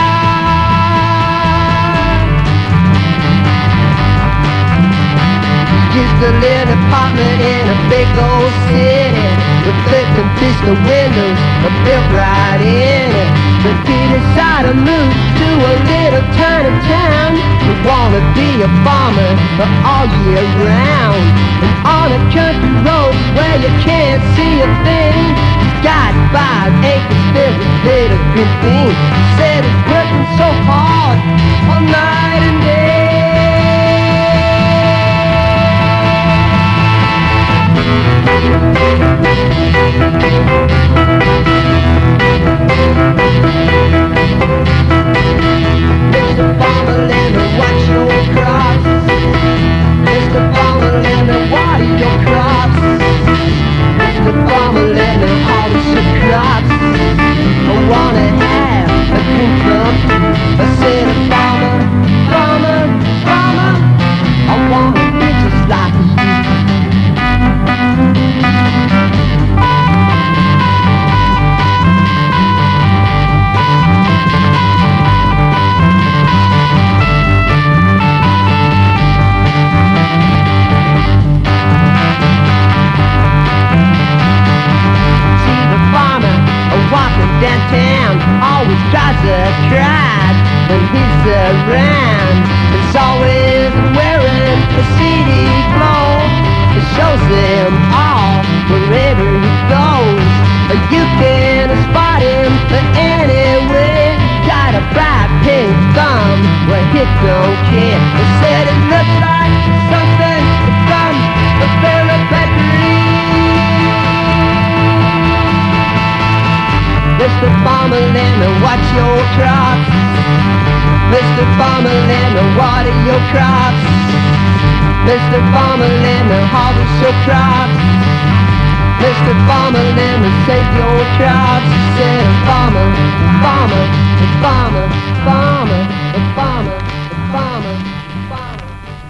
Used to live in an apartment in a big old city with flipping pistol windows built right in it. But he decided to move to a little tiny town. We wanna be a farmer all year round. And on a country road where you can't see a thing, he's got five acres filled with little green beans. He said he's working so hard all night and day. Mister Farmer, let me watch your crops. Mister Farmer, let me water your crops. Mister Farmer, let me harvest your crops. I wanna have a green thumb. I said, farmer, farmer, farmer, I wanna be just like you. Downtown always tries to crowd when he's around. It's always wearing a C D glow. It shows him all wherever he goes. You can spot him anywhere. Got a bright pink thumb, well he don't care. They said it looks like something from the Berry Factory. Mister Farmer, let me watch your crops. Mister Farmer, let me water your crops. Mister Farmer, let me harvest your crops. Mister Farmer, let me save your crops. He said, farmer, farmer, farmer, farmer, farmer, farmer, farmer.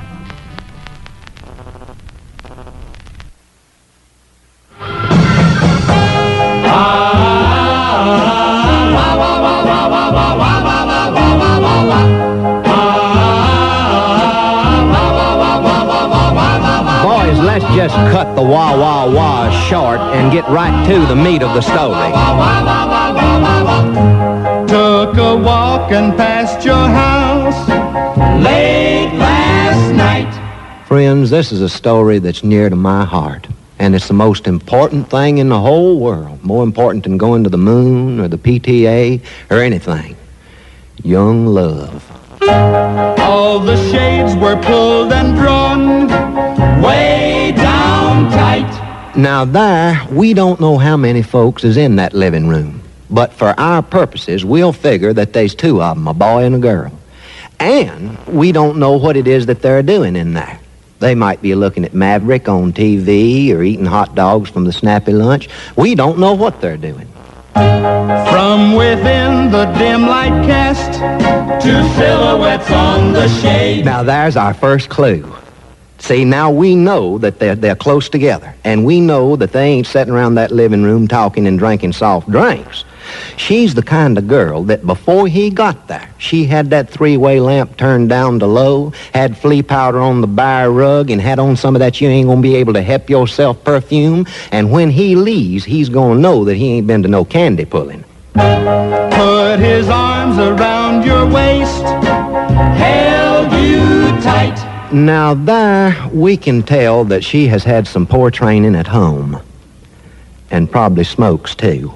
Boys, let's just cut the wah wah wah short and get right to the meat of the story. Took a walk and past your house late last night. Friends, this is a story that's near to my heart. And it's the most important thing in the whole world. More important than going to the moon or the P T A or anything. Young love. All the shades were pulled and drawn way down tight. Now there, we don't know how many folks is in that living room. But for our purposes, we'll figure that there's two of them, a boy and a girl. And we don't know what it is that they're doing in there. They might be looking at Maverick on T V or eating hot dogs from the Snappy Lunch. We don't know what they're doing. From within the dim light cast, two silhouettes on the shade. Now there's our first clue. See, now we know that they're, they're close together, and we know that they ain't sitting around that living room talking and drinking soft drinks. She's the kind of girl that before he got there, she had that three-way lamp turned down to low, had flea powder on the bar rug, and had on some of that you ain't gonna be able to help yourself perfume, and when he leaves, he's gonna know that he ain't been to no candy pulling. Put his arms around your waist, held you tight. Now there, we can tell that she has had some poor training at home, and probably smokes too.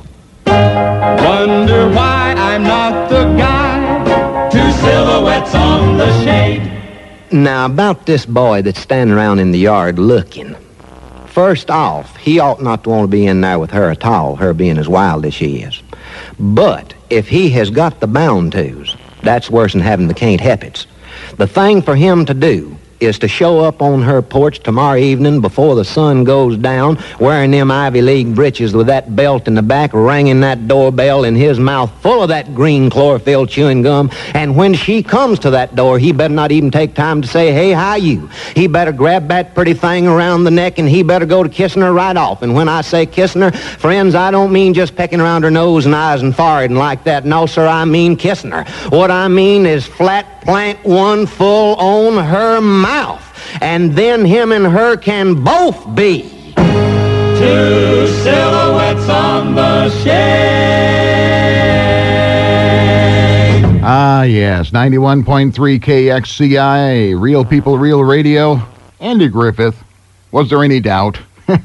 Wonder why I'm not the guy. Two silhouettes on the shade. Now, about this boy that's standing around in the yard looking. First off, he ought not to want to be in there with her at all, her being as wild as she is. But if he has got the bound tos, that's worse than having the can't help it's. The thing for him to do is to show up on her porch tomorrow evening before the sun goes down, wearing them Ivy League breeches with that belt in the back, ringing that doorbell, in his mouth full of that green chlorophyll chewing gum. And when she comes to that door, he better not even take time to say, hey, how you? He better grab that pretty thing around the neck, and he better go to kissing her right off. And when I say kissing her, friends, I don't mean just pecking around her nose and eyes and forehead and like that. No, sir, I mean kissing her. What I mean is flat plant one full on her mouth. And then him and her can both be two silhouettes on the shade. Ah, yes, ninety-one point three K X C I, Real People, Real Radio. Andy Griffith. Was there any doubt?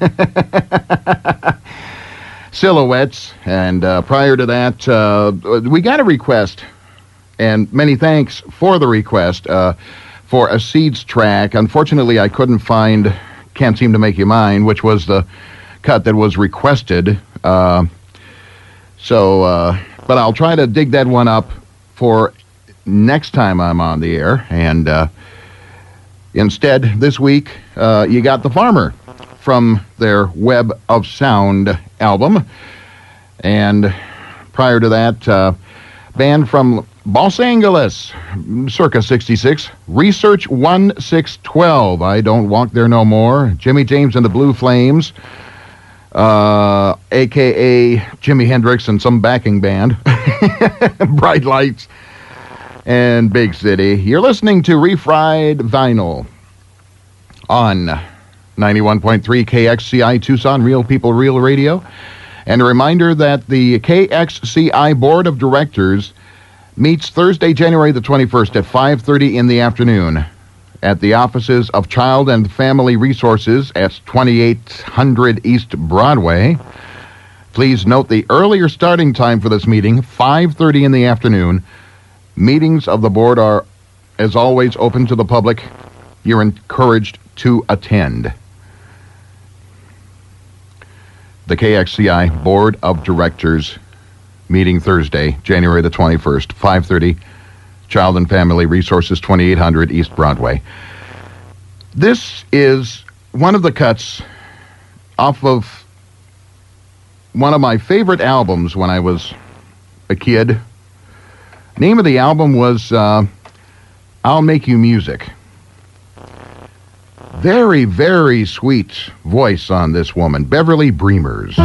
Silhouettes. And uh, prior to that, uh, we got a request. And many thanks for the request uh, for a Seeds track. Unfortunately, I couldn't find Can't Seem to Make You Mine, which was the cut that was requested. Uh, so, uh, but I'll try to dig that one up for next time I'm on the air. And uh, instead, this week, uh, you got The Farmer from their Web of Sound album. And prior to that, uh, band from Los Angeles, circa sixty-six, Research one six one two, I Don't Walk There No More, Jimmy James and the Blue Flames, uh, a k a. Jimi Hendrix and some backing band, Bright Lights, and Big City. You're listening to Refried Vinyl on ninety-one point three K X C I Tucson, Real People, Real Radio. And a reminder that the K X C I Board of Directors meets Thursday, January the twenty-first at five thirty in the afternoon at the offices of Child and Family Resources at twenty-eight hundred East Broadway. Please note the earlier starting time for this meeting, five thirty in the afternoon. Meetings of the board are, as always, open to the public. You're encouraged to attend. The K X C I Board of Directors meeting Thursday, January the twenty-first, five thirty, Child and Family Resources, twenty-eight hundred East Broadway. This is one of the cuts off of one of my favorite albums when I was a kid. Name of the album was uh, I'll Make You Music. Very, very sweet voice on this woman, Beverly Bremers.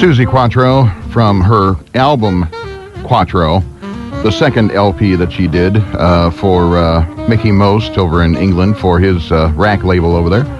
Susie Quattro from her album Quattro, the second L P that she did uh, for uh, Mickey Most over in England for his uh, rack label over there.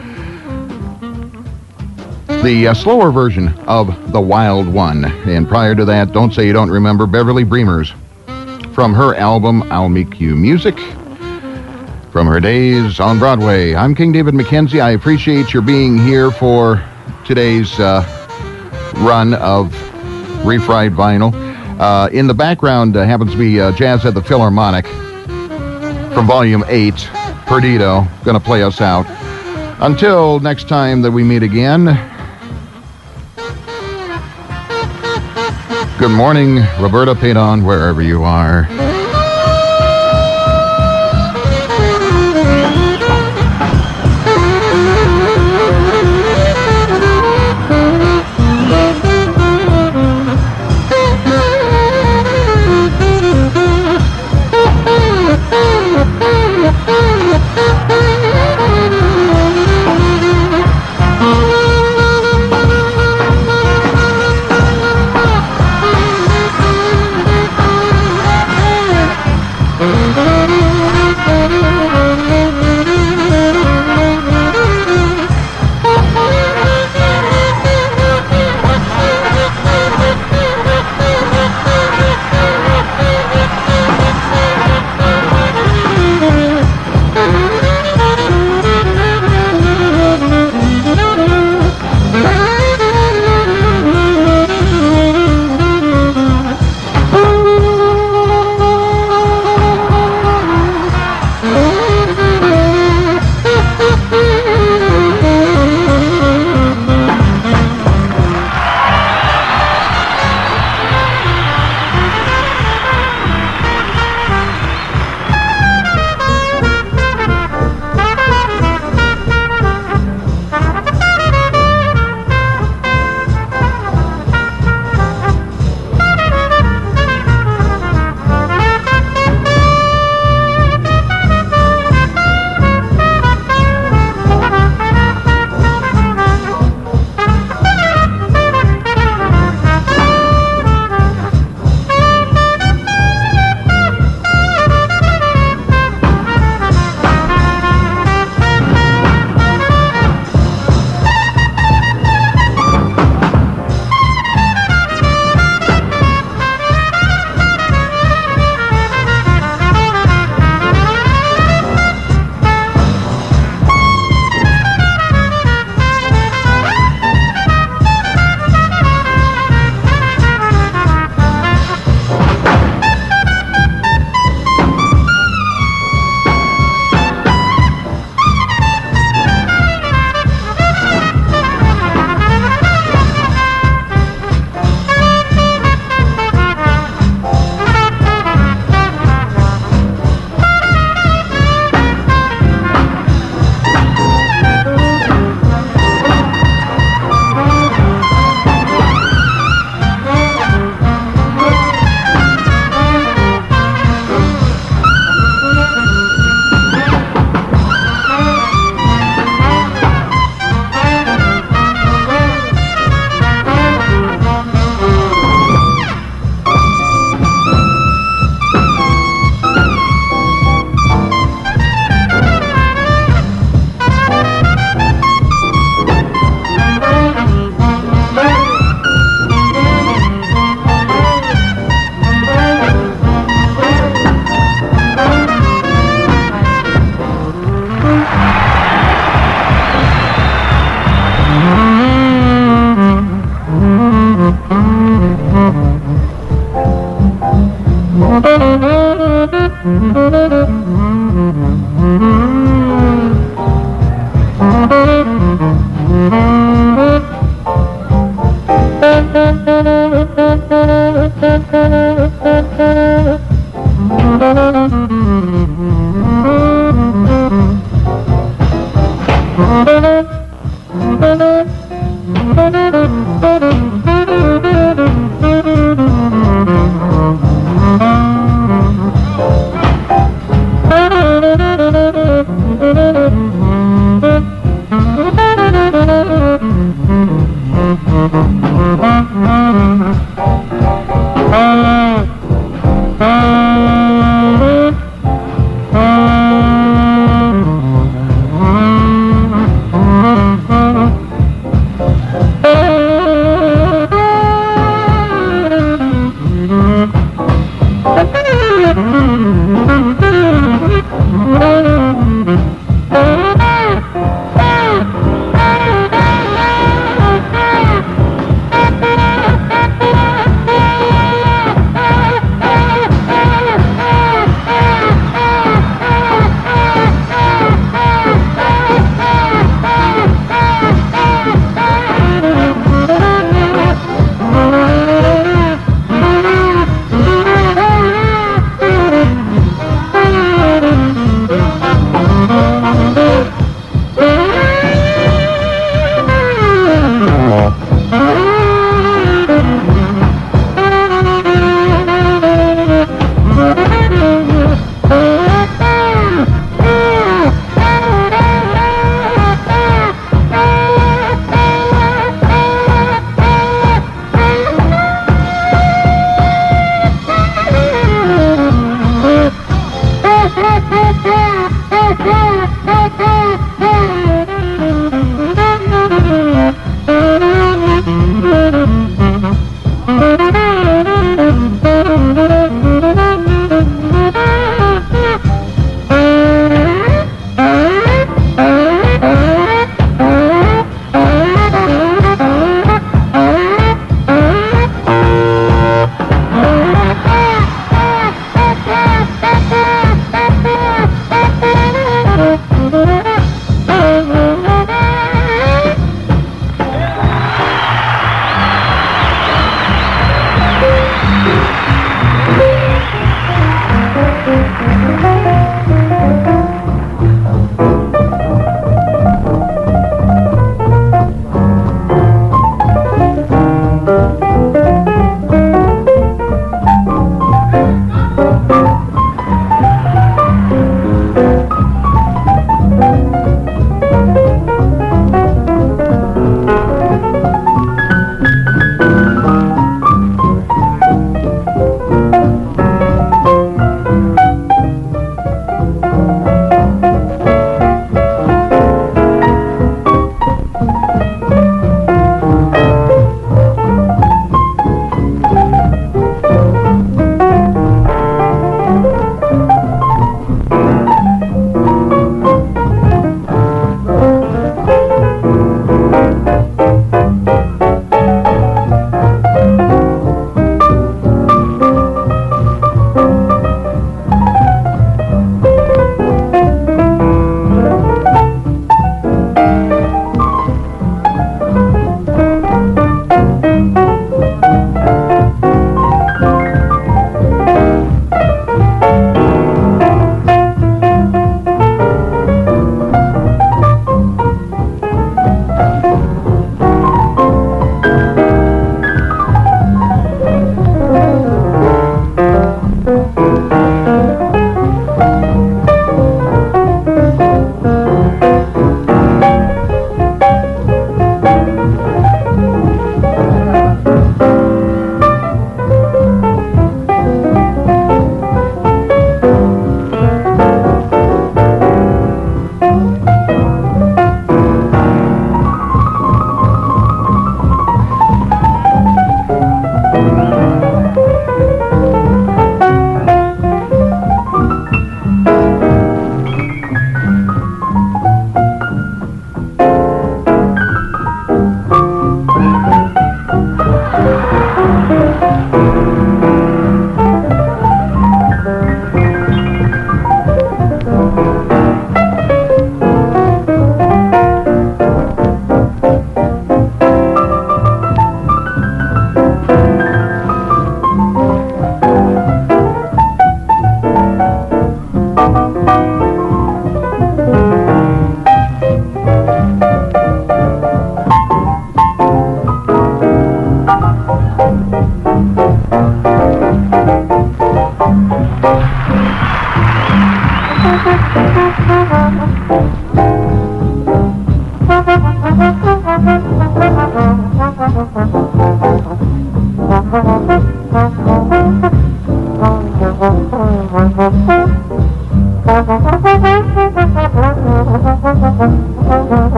The uh, slower version of The Wild One. And prior to that, Don't Say You Don't Remember, Beverly Breamers from her album I'll Make You Music. From her days on Broadway. I'm King David McKenzie. I appreciate your being here for today's uh, run of refried vinyl. Uh, in the background uh, happens to be uh, Jazz at the Philharmonic from Volume eight. Perdido, going to play us out. Until next time that we meet again, good morning, Roberta Payton, wherever you are. Mm-hmm.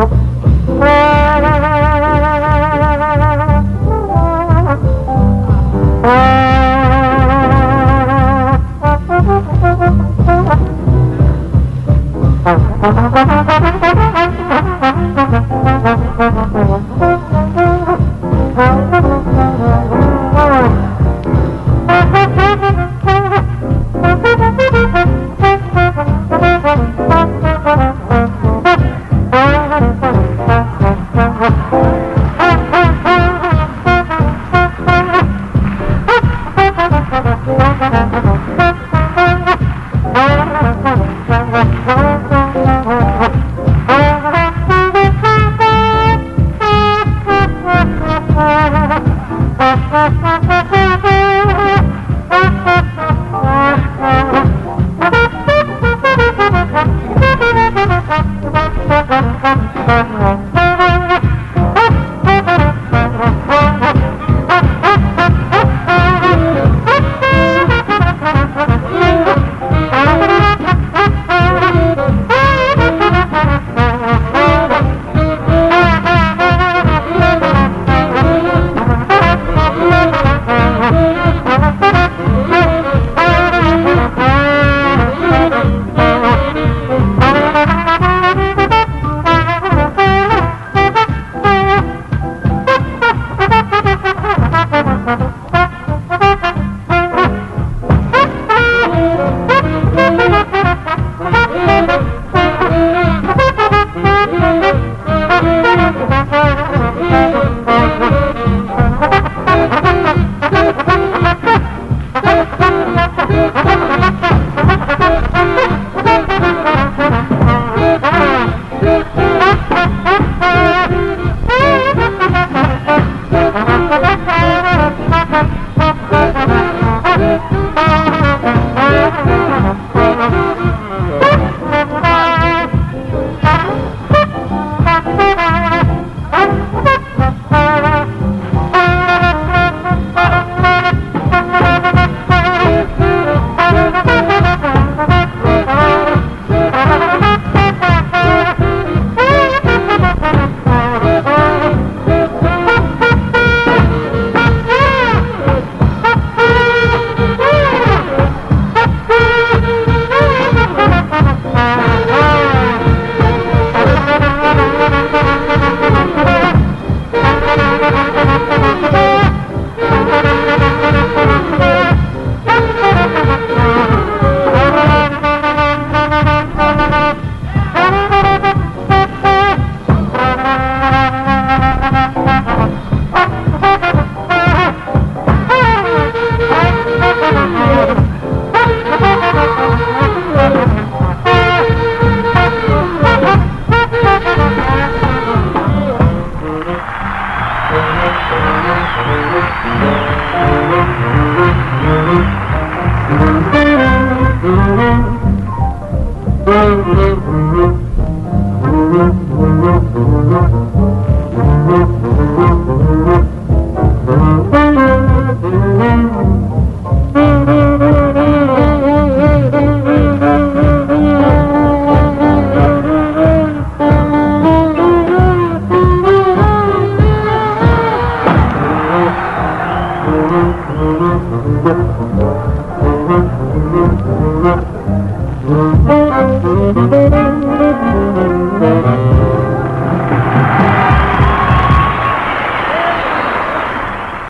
Thank you.